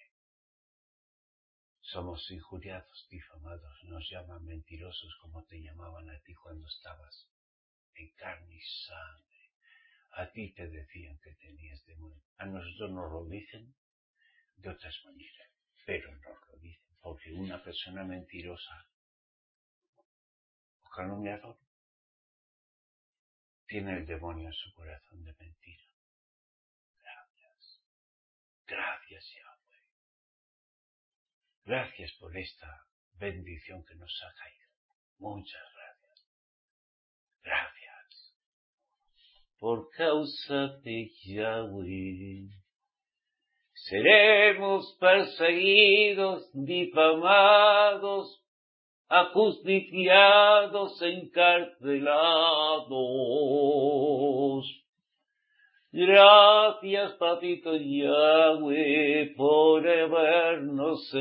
somos injuriados, difamados, nos llaman mentirosos como te llamaban a ti cuando estabas en carne y sangre. A ti te decían que tenías demonio. A nosotros nos lo dicen de otras maneras, pero nos lo dicen porque una persona mentirosa o calumniador tiene el demonio en su corazón de mentira. Gracias, gracias Yahweh, gracias por esta bendición que nos ha caído. Muchas gracias, gracias. Por causa de Yahweh seremos perseguidos, difamados, ajusticiados, encarcelados. Gracias, Papito Yahweh, por habernos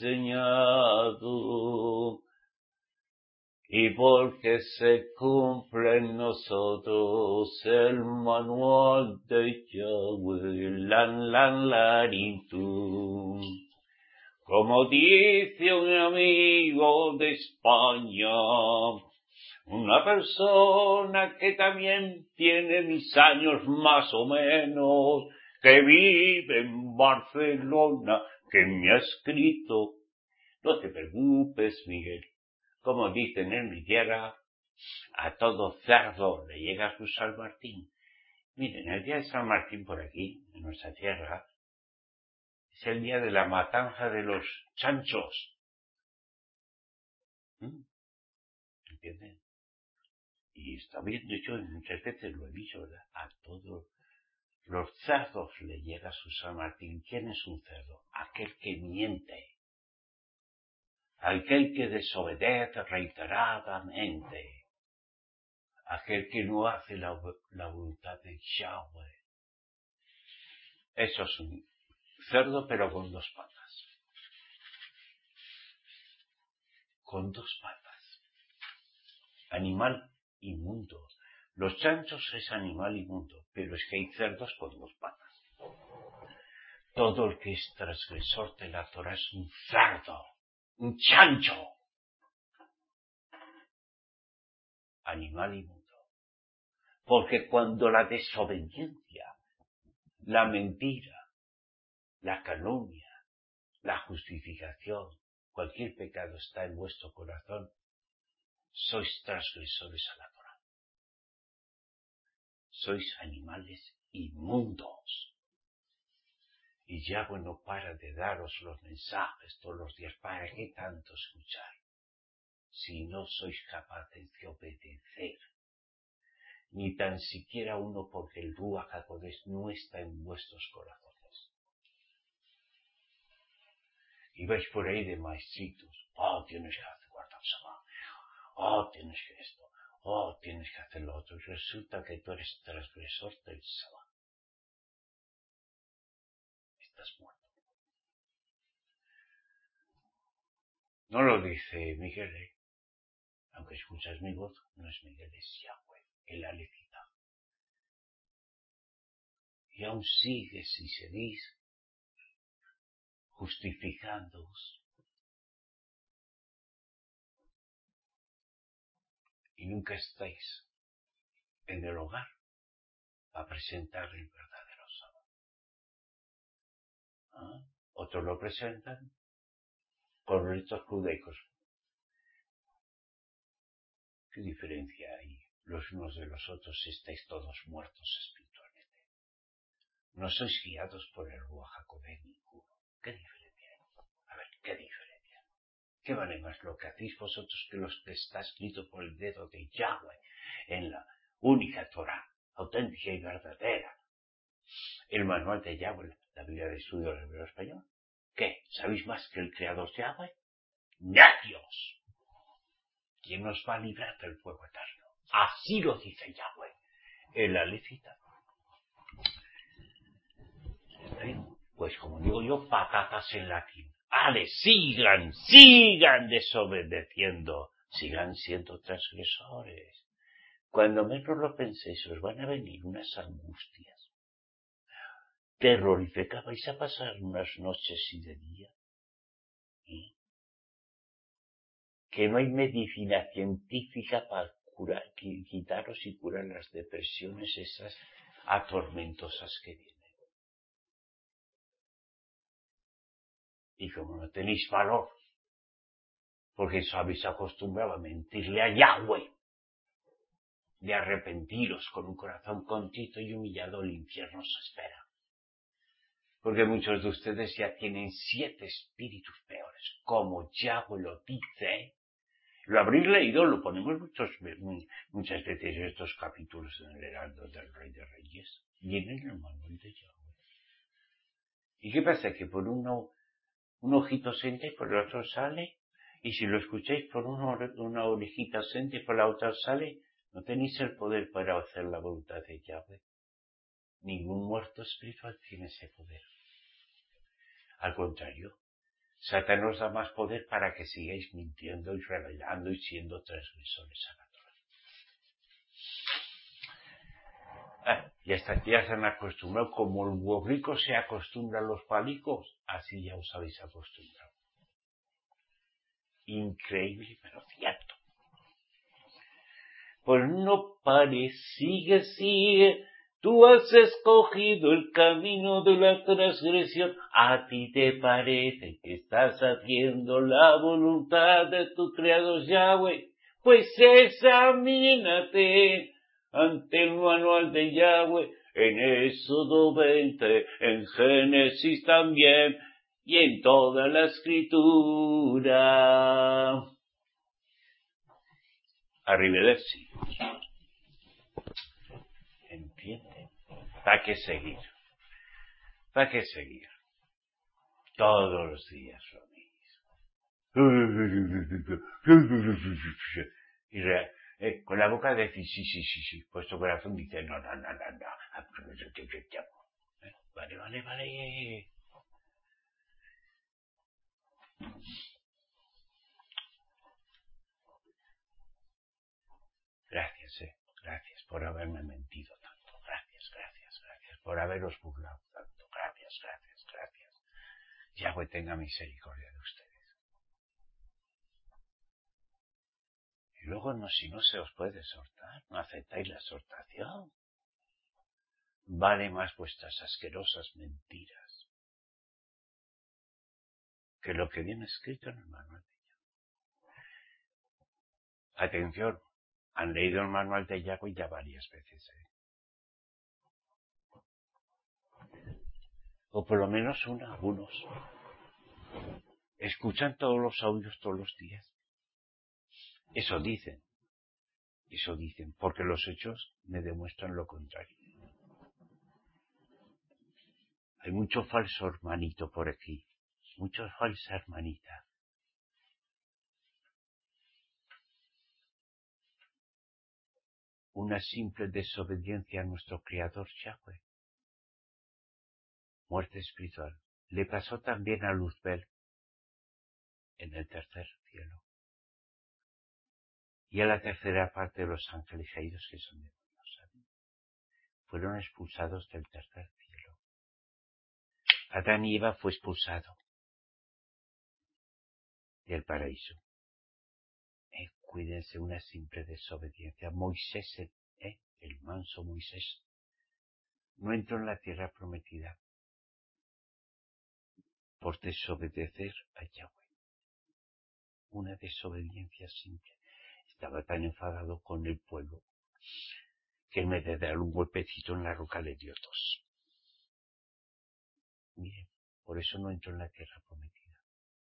enseñado y porque se cumple en nosotros el manual de Yahweh, lan, lan, larintum. Como dice un amigo de España, una persona que también tiene mis años más o menos, que vive en Barcelona, que me ha escrito, no te preocupes, Miguel, como dicen en mi tierra, a todo cerdo le llega su San Martín. Miren, el día de San Martín por aquí, en nuestra tierra, es el día de la matanza de los chanchos. ¿Mm? ¿Entienden? Y está bien, de hecho, muchas veces lo he dicho, ¿verdad? A todos los cerdos le llega su San Martín. ¿Quién es un cerdo? Aquel que miente. Aquel que desobedece reiteradamente. Aquel que no hace la, la voluntad de Yahweh. Eso es un cerdo, pero con dos patas. Con dos patas. Animal inmundo. Los chanchos es animal inmundo, pero es que hay cerdos con dos patas. Todo el que es transgresor de la Torah es un cerdo, un chancho. Animal inmundo. Porque cuando la desobediencia, la mentira, la calumnia, la justificación, cualquier pecado está en vuestro corazón, sois transgresores a la Torah. Sois animales inmundos. Y Yahweh no para de daros los mensajes todos los días. ¿Para qué tanto escuchar? Si no sois capaces de obedecer. Ni tan siquiera uno, porque el Ruach HaKodesh no está en vuestros corazones. Y vais por ahí de maestritos. Oh, tienes que hacer guardar Shabbat. Oh, tienes que esto. Oh, tienes que hacer lo otro. Resulta que tú eres transgresor del Shabbat. Estás muerto. No lo dice Miguel, ¿eh? Aunque escuchas mi voz, no es Miguel, es Yahweh, el Alefita. Y aún sigues y seguís justificándoos. Y nunca estáis en el hogar a presentar el verdadero Shabbat. ¿Ah? Otros lo presentan con ritos judaicos. ¿Qué diferencia hay los unos de los otros si estáis todos muertos espiritualmente? No sois guiados por el Ruach HaKodesh ninguno. ¿Qué diferencia hay? A ver, ¿qué diferencia? ¿Qué vale más lo que hacéis vosotros que los que está escrito por el dedo de Yahweh en la única Torah, auténtica y verdadera? El manual de Yahweh, la Biblia de Estudio del Hebreo Español. ¿Qué? ¿Sabéis más que el creador Yahweh? ¡Ya Dios! ¿Quién nos va a librar del fuego eterno? Así lo dice Yahweh, el Alefita. Pues como digo yo, patatas en latín. ¡Ale, sigan, sigan desobedeciendo! Sigan siendo transgresores. Cuando menos lo penséis, os van a venir unas angustias terroríficas. Vais a pasar unas noches y de día. ¿Eh? Que no hay medicina científica para curar, quitaros y curar las depresiones esas atormentosas que vienen. Y como no tenéis valor, porque os habéis acostumbrado a mentirle a Yahweh, de arrepentiros con un corazón contrito y humillado, el infierno os espera. Porque muchos de ustedes ya tienen siete espíritus peores, como Yahweh lo dice. Lo habréis leído, lo ponemos muchos, muchas veces estos capítulos en el Heraldo del Rey de Reyes. Vienen en el manual de Yahweh. ¿Y qué pasa? Que por uno, un ojito se entra y por el otro sale. Y si lo escucháis por uno, una orejita se entra y por la otra sale, no tenéis el poder para hacer la voluntad de Yahweh. Ningún muerto espiritual tiene ese poder. Al contrario, Satán os da más poder para que sigáis mintiendo y rebelando y siendo transgresores a la Torah. Ah, y hasta aquí ya se han acostumbrado, como el borrico se acostumbra a los palicos, así ya os habéis acostumbrado. Increíble, pero cierto. Pues no pares, sigue, sigue. Tú has escogido el camino de la transgresión. A ti te parece que estás haciendo la voluntad de tu creador Yahweh. Pues examínate ante el manual de Yahweh, en Éxodo veinte, en Génesis también, y en toda la escritura. Arrivederci. ¿Entienden? ¿Para qué seguir? ¿Para qué seguir? Todos los días lo mismo. Y re, eh, con la boca decir sí, sí, sí, sí. Vuestro corazón dice no, no, no, no, no. ¿Eh? Vale, vale, vale. Gracias, eh. gracias por haberme mentido tanto, gracias, gracias, gracias por haberos burlado tanto, gracias, gracias, gracias. Yahweh tenga misericordia de ustedes. Y luego no, si no se os puede exhortar, no aceptáis la exhortación. Vale más vuestras asquerosas mentiras que lo que viene escrito en el manual de Yahweh. Atención, han leído el manual de Yahweh ya varias veces, ¿eh? O por lo menos una, algunos. Escuchan todos los audios todos los días. Eso dicen. Eso dicen, porque los hechos me demuestran lo contrario. Hay mucho falso hermanito por aquí, mucha falsa hermanita. Una simple desobediencia a nuestro Creador Yahweh. Muerte espiritual. Le pasó también a Luzbel en el tercer cielo. Y a la tercera parte de los ángeles caídos, que son demonios, ¿saben? Fueron expulsados del tercer cielo. Adán y Eva fue expulsado del paraíso. Eh, cuídense, una simple desobediencia. Moisés, eh, el manso Moisés, no entró en la tierra prometida por desobedecer a Yahweh. Una desobediencia simple. Estaba tan enfadado con el pueblo que en vez de dar un golpecito en la roca le dio tos. Miren, por eso no entró en la tierra prometida.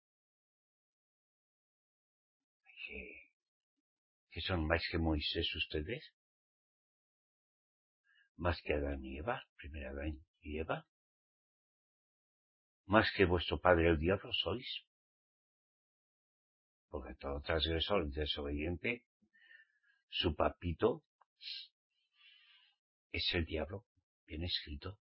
¿Qué, que son más que Moisés ustedes? Más que Adán y Eva, primero Adán y Eva. Más que vuestro padre el diablo sois. Porque todo transgresor desobediente, su papito es el diablo, bien escrito.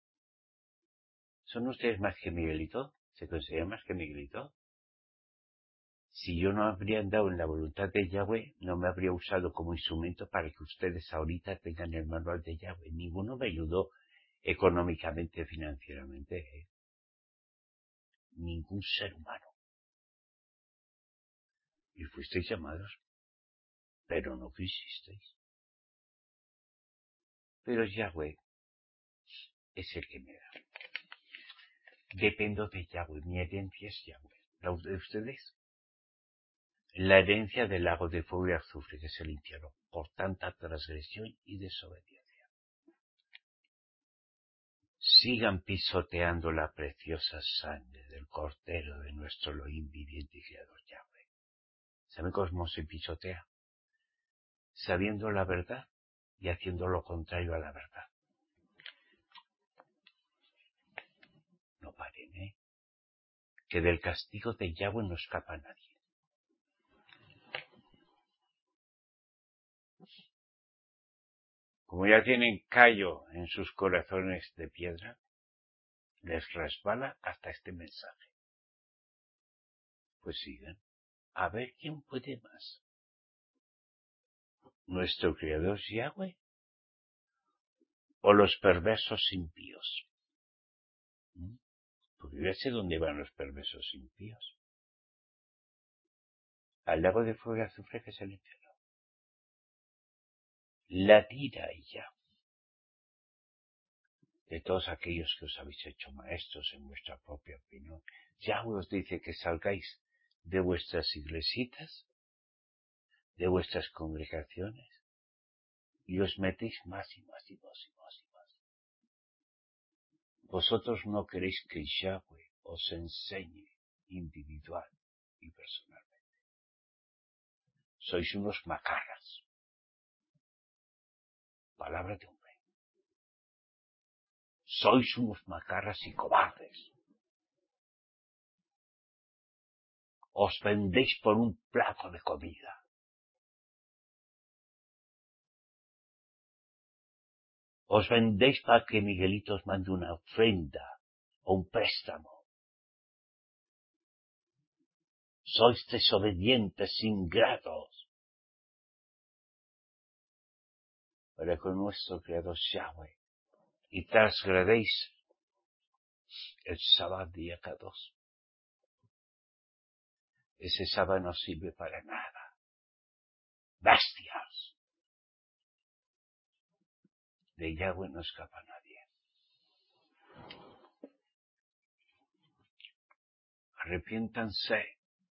¿Son ustedes más que Miguelito? ¿Se consideran más que Miguelito? Si yo no habría andado en la voluntad de Yahweh, no me habría usado como instrumento para que ustedes ahorita tengan el manual de Yahweh. Ninguno me ayudó económicamente, financieramente. ¿eh? Ningún ser humano. Y fuisteis llamados, pero no quisisteis. Pero Yahweh es el que me da. Dependo de Yahweh, mi herencia es Yahweh. ¿La de ustedes? La herencia del lago de fuego y azufre, que es el infierno, por tanta transgresión y desobediencia. Sigan pisoteando la preciosa sangre del Cordero de nuestro Elohim viviente y Creador Yahweh. ¿Saben cómo se pisotea? Sabiendo la verdad y haciendo lo contrario a la verdad. No paren, ¿eh? Que del castigo de Yahweh no escapa nadie. Como ya tienen callo en sus corazones de piedra, les resbala hasta este mensaje. Pues sigan. A ver quién puede más. ¿Nuestro Creador Yahweh o los perversos impíos? ¿Mm? Porque yo sé dónde van los perversos impíos. Al lago de fuego y azufre, que es el infierno. La tira ella de todos aquellos que os habéis hecho maestros en vuestra propia opinión. Yahweh os dice que salgáis de vuestras iglesitas, de vuestras congregaciones, y os metéis más y más y más y más y más. Vosotros no queréis que Yahweh os enseñe individual y personalmente. Sois unos macarras. Palabra de hombre. Sois unos macarras y cobardes. Os vendéis por un plato de comida. Os vendéis para que Miguelito os mande una ofrenda o un préstamo. Sois desobedientes, ingratos. para con nuestro Creador Yahweh y transgredéis el Sabbat día Kadosh. Ese Sabbat no sirve para nada. Bestias. De Yahweh no escapa nadie. Arrepiéntanse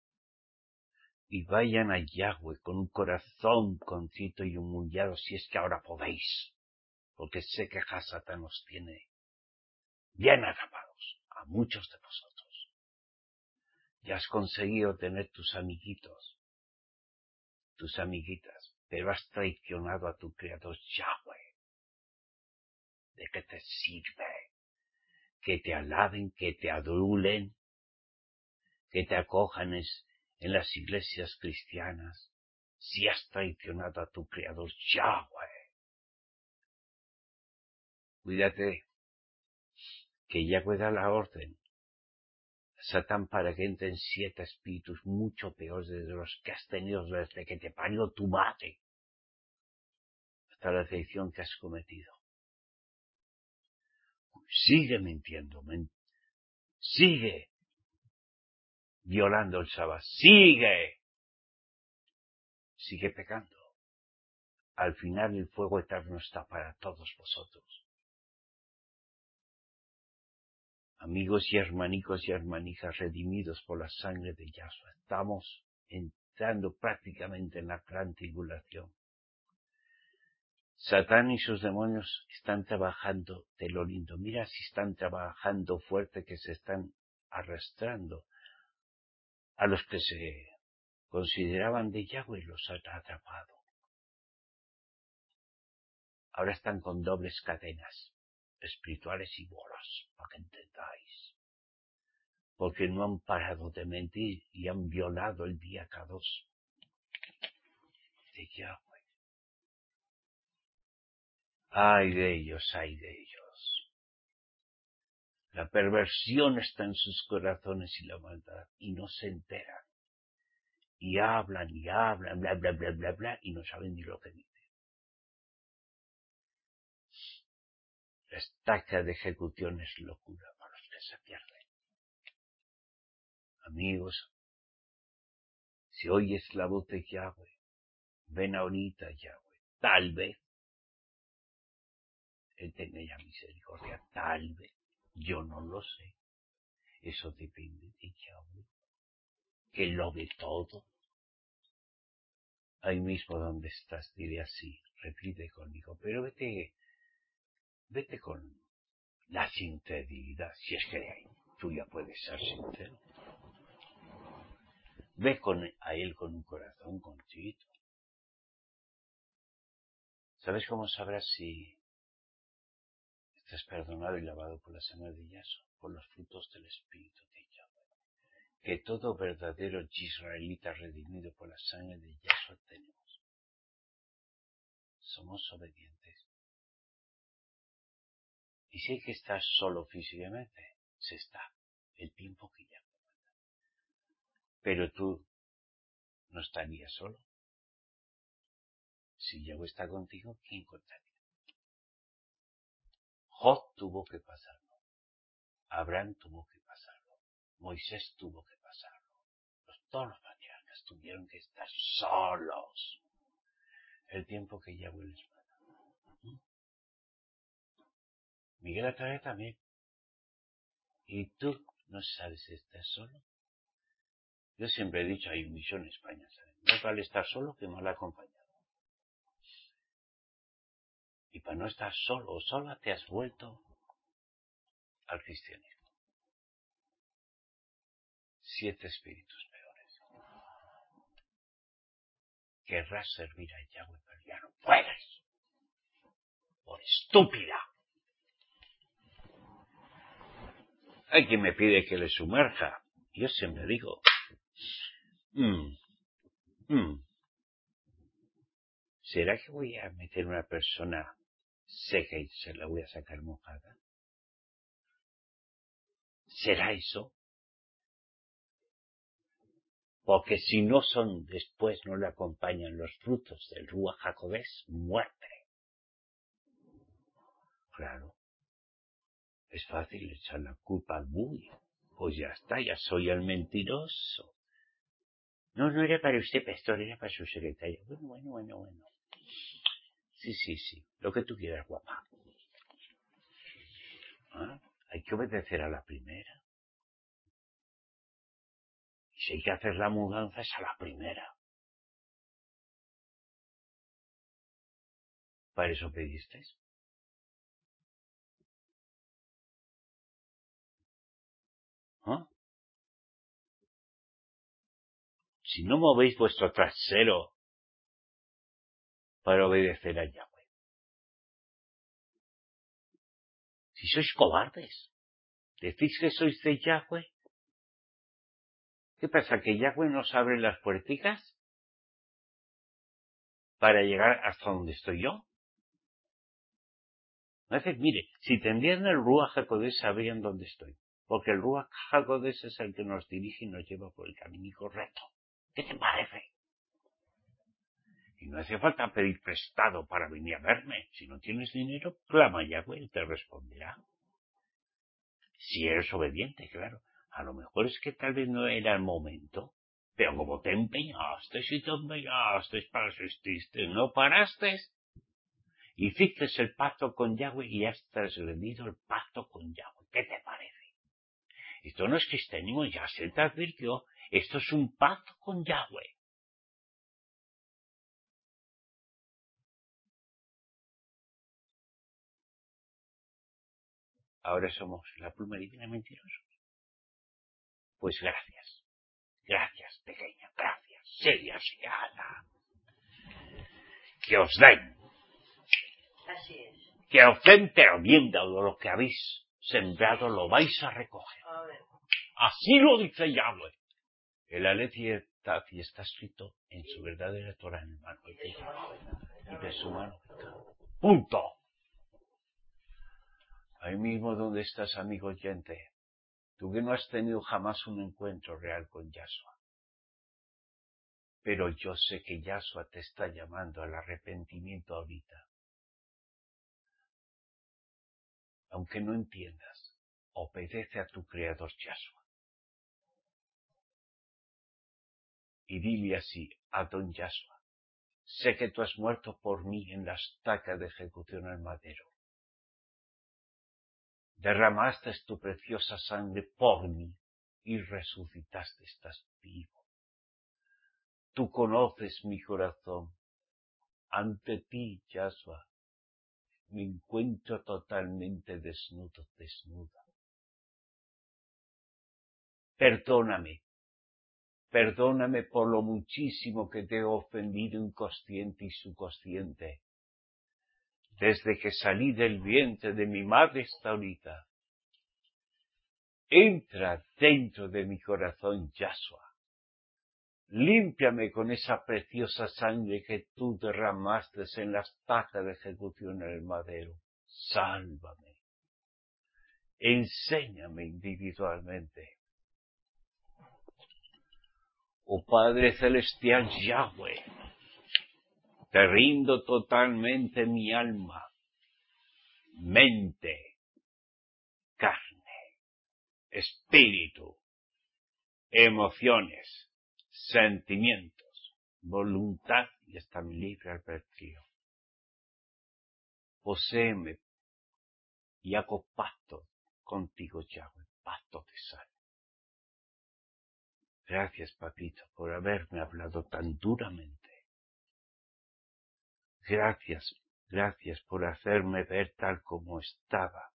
y vayan a Yahweh con un corazón contrito y humillado, si es que ahora podéis, porque sé que Hasatán os tiene bien atrapados, a muchos de vosotros. Ya has conseguido tener tus amiguitos, tus amiguitas, pero has traicionado a tu Creador Yahweh. ¿De qué te sirve? Que te alaben, que te adulen, que te acojan en las iglesias cristianas, si has traicionado a tu Creador Yahweh. Cuídate, que Yahweh da la orden a Satán para que entren siete espíritus mucho peores de los que has tenido desde que te parió tu madre, hasta la traición que has cometido. Sigue mintiendo, men- sigue violando el Sabbat, sigue, sigue pecando. Al final el fuego eterno está para todos vosotros. Amigos y hermanicos y hermanijas redimidos por la sangre de Yahshua, estamos entrando prácticamente en la gran tribulación. Satán y sus demonios están trabajando de lo lindo. Mira si están trabajando fuerte, que se están arrastrando a los que se consideraban de Yahweh, los ha atrapado. Ahora están con dobles cadenas espirituales y bolas, para que entendáis. Porque no han parado de mentir y han violado el día Kadosh de Yahweh. Ay de ellos, ay de ellos. La perversión está en sus corazones y la maldad, y no se enteran. Y hablan, y hablan, bla, bla, bla, bla, bla, y no saben ni lo que dicen. La estaca de ejecución es locura para los que se pierden. Amigos, si oyes la voz de Yahweh, ven ahorita Yahweh, tal vez Él tenga ya misericordia, tal vez, yo no lo sé, eso depende de Yahweh, que lo ve todo. Ahí mismo donde estás, diré así, repite conmigo, pero vete, vete con la sinceridad, si es que tú ya puedes ser sincero. Ve con, a Él con un corazón contrito. ¿Sabes cómo sabrás si estás perdonado y lavado por la sangre de Yahshua? Por los frutos del Espíritu de Yahweh. Que todo verdadero israelita redimido por la sangre de Yahshua tenemos. Somos obedientes. Y si hay que estar solo físicamente, se está el tiempo que ya. Pero tú no estarías solo. Si Yahweh está contigo, ¿quién contaría? Job tuvo que pasarlo. Abraham tuvo que pasarlo. Moisés tuvo que pasarlo. Los, todos los patriarcas tuvieron que estar solos el tiempo que Yahweh les manda. Miguel Atrae también. ¿Y tú no sabes si estás solo? Yo siempre he dicho, hay un millón en España, ¿sabes? No vale estar solo que mal acompañado. Y para no estar solo o sola te has vuelto al cristianismo. Siete espíritus peores. Querrás servir a Yahweh, pero ya no puedes. Por estúpida. Hay quien me pide que le sumerja. Yo siempre digo, mmm, mmm, ¿será que voy a meter una persona seca y se la voy a sacar mojada? ¿Será eso? Porque si no son después, no le acompañan los frutos del Ruach HaKodesh, muerte. Claro, es fácil echar la culpa al bully. Pues ya está, ya soy el mentiroso. No, no era para usted, pastor, era para su secretaria. Bueno, bueno, bueno, bueno. Sí, sí, sí, lo que tú quieras, guapa. ¿Ah? Hay que obedecer a la primera. Y si hay que hacer la mudanza es a la primera. ¿Para eso pedisteis? ¿Ah? Si no movéis vuestro trasero para obedecer a Yahweh. Si sois cobardes, decís que sois de Yahweh. ¿Qué pasa? ¿Que Yahweh nos abre las puerticas para llegar hasta donde estoy yo? A veces, mire, si tendrían el Ruach HaKodesh sabrían dónde estoy. Porque el Ruach HaKodesh es el que nos dirige y nos lleva por el camino correcto. ¿Qué te parece? Y no hace falta pedir prestado para venir a verme. Si no tienes dinero, clama a Yahweh y te responderá. Si eres obediente, claro. A lo mejor es que tal vez no era el momento. Pero como te empeñaste, si te empeñaste, persististe, no paraste, hiciste el pacto con Yahweh y has transgredido el pacto con Yahweh. ¿Qué te parece? Esto no es cristianismo, ya se te advirtió. Esto es un pacto con Yahweh. Ahora somos la plumería mentirosos. Pues gracias. Gracias, pequeña, gracias. Seria, seada. Que os den. Así es. Que os den, pero bien de lo que habéis sembrado lo vais a recoger. A ver. Así lo dice Yahweh. El Aleph y el Taf y está escrito en su verdadera Torah en el mano y de su mano. Punto. Ahí mismo donde estás, amigo oyente, tú que no has tenido jamás un encuentro real con Yahshua. Pero yo sé que Yahshua te está llamando al arrepentimiento ahorita. Aunque no entiendas, obedece a tu Creador Yahshua. Y dile así, Adon Yahshua, sé que tú has muerto por mí en la estaca de ejecución al madero. Derramaste tu preciosa sangre por mí y resucitaste, estás vivo. Tú conoces mi corazón. Ante ti, Yahshua, me encuentro totalmente desnudo, desnuda. Perdóname, perdóname por lo muchísimo que te he ofendido inconsciente y subconsciente. Desde que salí del vientre de mi madre hasta ahorita. Entra dentro de mi corazón, Yahshua. Límpiame con esa preciosa sangre que tú derramaste en la estaca de ejecución en el madero. Sálvame. Enséñame individualmente. Oh Padre Celestial Yahweh, te rindo totalmente mi alma, mente, carne, espíritu, emociones, sentimientos, voluntad y hasta mi libre albedrío. Poséeme y hago pacto contigo, Yahweh, pacto de sal. Gracias, papito, por haberme hablado tan duramente. Gracias, gracias por hacerme ver tal como estaba.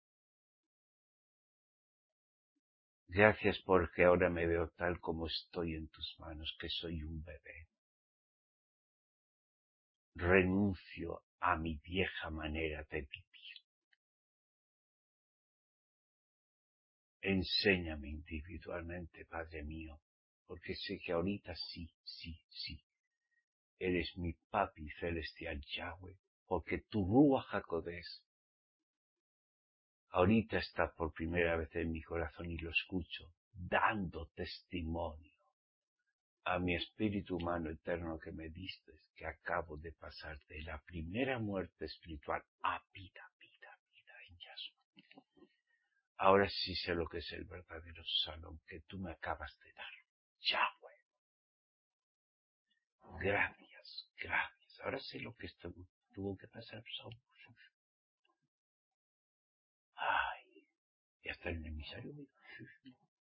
Gracias porque ahora me veo tal como estoy en tus manos, que soy un bebé. Renuncio a mi vieja manera de vivir. Enséñame individualmente, Padre mío, porque sé que ahorita sí, sí, sí. Eres mi papi celestial Yahweh, porque tu Ruach HaKodesh ahorita está por primera vez en mi corazón y lo escucho, dando testimonio a mi espíritu humano eterno que me diste, que acabo de pasar de la primera muerte espiritual a vida, vida, vida en Yahshua. Ahora sí sé lo que es el verdadero salón que tú me acabas de dar. Yahweh. Gracias, gracias. Ahora sé lo que esto tuvo que pasar. Ay, y hasta el emisario me dijo,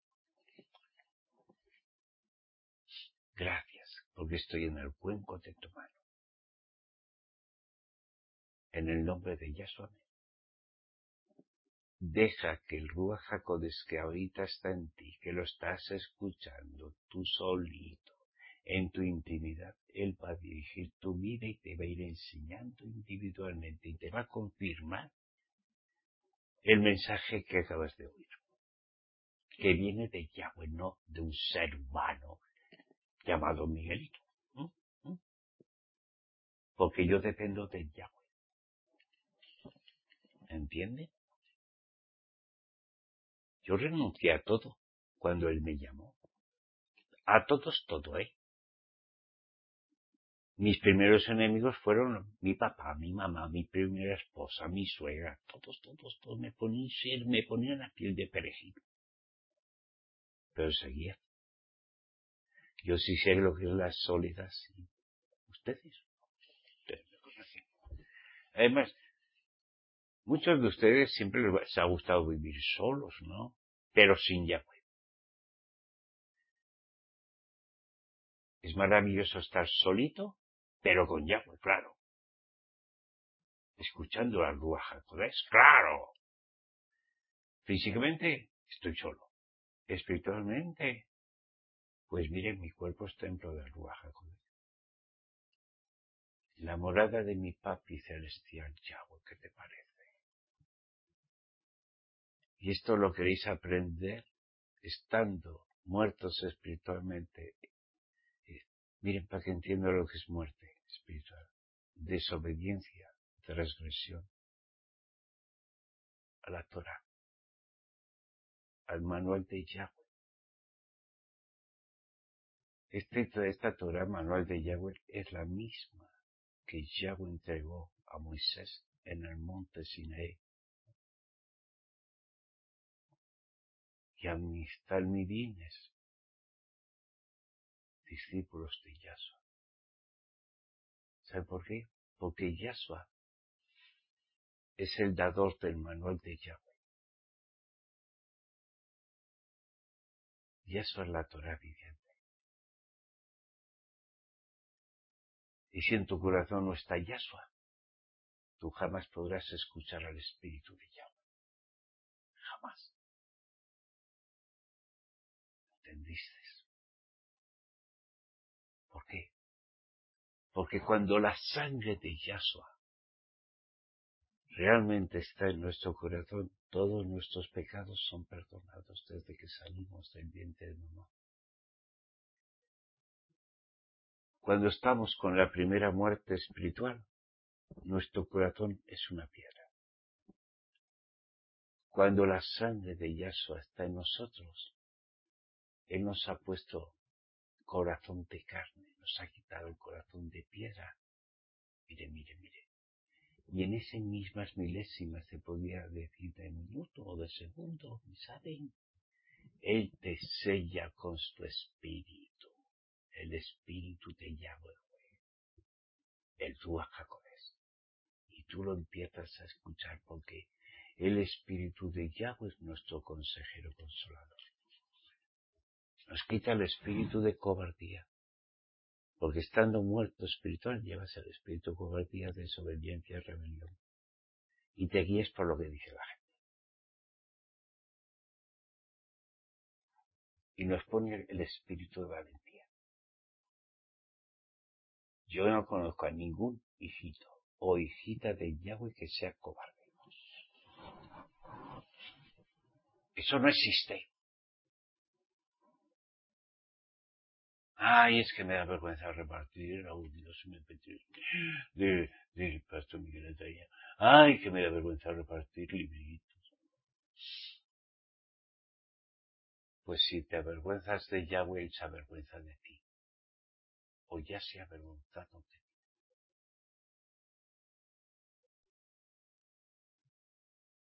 gracias, porque estoy en el cuenco de tu mano. En el nombre de Yahshua. Deja que el Ruach HaKodesh que ahorita está en ti, que lo estás escuchando tú solito, en tu intimidad, Él va a dirigir tu vida y te va a ir enseñando individualmente y te va a confirmar el mensaje que acabas de oír, que viene de Yahweh, no de un ser humano llamado Miguelito. ¿Mm? ¿Mm? Porque yo dependo de Yahweh. ¿Entiende? Yo renuncié a todo cuando Él me llamó. A todos todo, ¿eh? Mis primeros enemigos fueron mi papá, mi mamá, mi primera esposa, mi suegra. Todos, todos, todos me ponían, me ponían la piel de perejil. Pero seguía. Yo sí sé lo que es la soledad, sí. Ustedes. Ustedes me conocen. Además, muchos de ustedes siempre les ha gustado vivir solos, ¿no? Pero sin Yahweh. Es maravilloso estar solito, pero con Yahweh, claro. Escuchando al Ruach HaKodesh, claro. Físicamente estoy solo. Espiritualmente, pues miren, mi cuerpo es templo del Ruach HaKodesh. La morada de mi papi celestial Yahweh, ¿qué te parece? Y esto lo queréis aprender estando muertos espiritualmente. Eh, miren, para que entiendan lo que es muerte espiritual. Desobediencia, transgresión a la Torah, al manual de Yahweh. Este, esta Torah, manual de Yahweh, es la misma que Yahweh entregó a Moisés en el monte Sinaí. Y a mis talmidines, discípulos de Yahshua. ¿Sabe por qué? Porque Yahshua es el dador del manual de Yahweh. Yahshua es la Torah viviente. Y si en tu corazón no está Yahshua, tú jamás podrás escuchar al Espíritu de Yahweh. Jamás. ¿Entendiste? ¿Por qué? Porque cuando la sangre de Yahshua realmente está en nuestro corazón, todos nuestros pecados son perdonados desde que salimos del vientre de mamá. Cuando estamos con la primera muerte espiritual, nuestro corazón es una piedra. Cuando la sangre de Yahshua está en nosotros, Él nos ha puesto corazón de carne, nos ha quitado el corazón de piedra. Mire, mire, mire. Y en esas mismas milésimas, se podría decir de minuto o de segundo, ¿saben? Él te sella con su espíritu, el espíritu de Yahweh, el Ruach HaKodesh. Y tú lo empiezas a escuchar porque el espíritu de Yahweh es nuestro consejero consolador. Nos quita el espíritu de cobardía, porque estando muerto espiritual llevas el espíritu de cobardía, desobediencia y rebelión. Y te guías por lo que dice la gente. Y nos pone el espíritu de valentía. Yo no conozco a ningún hijito o hijita de Yahweh que sea cobarde. Eso no existe. Ay, es que me da vergüenza repartir audios M P tres de, del pastor Miguel Ataya. Ay, que me da vergüenza repartir libritos. Pues si te avergüenzas de Yahweh, Él se avergüenza de ti. O ya se ha avergonzado de ti.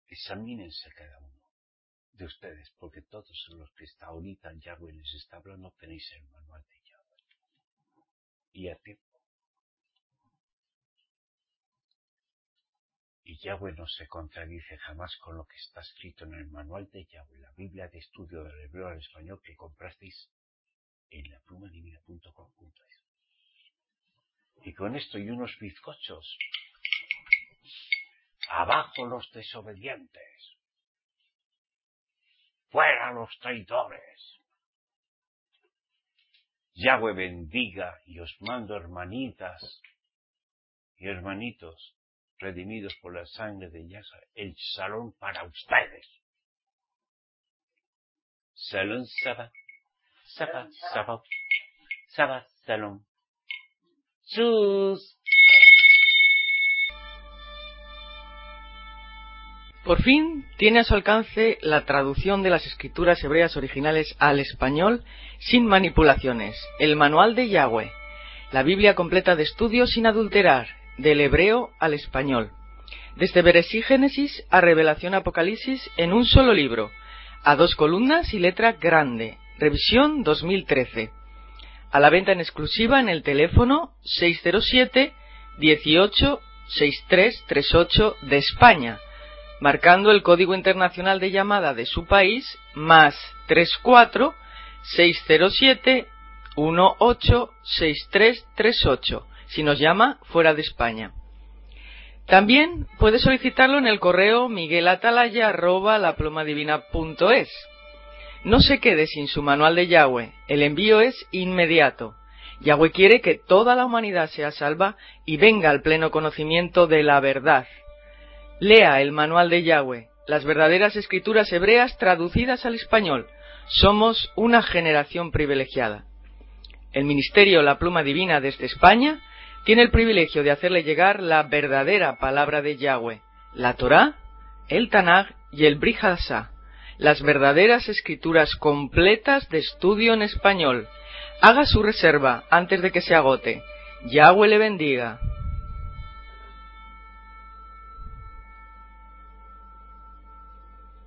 examínense cada uno de ustedes, porque todos los que está ahorita Yahweh les está hablando tenéis el manual de Yahweh. Y a tiempo. Y Yahweh no se contradice jamás con lo que está escrito en el manual de Yahweh, la Biblia de estudio del hebreo al español que comprasteis en la pluma divina punto com punto es. Y con esto y unos bizcochos, abajo los desobedientes, fuera los traidores. Yahweh bendiga y os mando, hermanitas y hermanitos, redimidos por la sangre de Yahshua, el salón para ustedes. Salón, Shabbat, Shabbat, Shabbat, Shabbat, Salón. Sus. Por fin tiene a su alcance la traducción de las escrituras hebreas originales al español sin manipulaciones, el Manual de Yahweh, la Biblia completa de estudio sin adulterar, del hebreo al español, desde Bereshí Génesis a Revelación Apocalipsis en un solo libro, a dos columnas y letra grande, revisión dos mil trece, a la venta en exclusiva en el teléfono seis cero siete, dieciocho, sesenta y tres treinta y ocho de España, marcando el código internacional de llamada de su país, más treinta y cuatro, seiscientos siete, dieciocho, sesenta y tres treinta y ocho, si nos llama fuera de España. También puede solicitarlo en el correo miguelatalaya arroba laplomadivina punto es. No se quede sin su manual de Yahweh, el envío es inmediato. Yahweh quiere que toda la humanidad sea salva y venga al pleno conocimiento de la verdad. Lea el manual de Yahweh, las verdaderas escrituras hebreas traducidas al español. Somos una generación privilegiada. El Ministerio La Pluma Divina desde España tiene el privilegio de hacerle llegar la verdadera palabra de Yahweh, la Torá, el Tanaj y el Brit Hadashá, las verdaderas escrituras completas de estudio en español. Haga su reserva antes de que se agote. Yahweh le bendiga.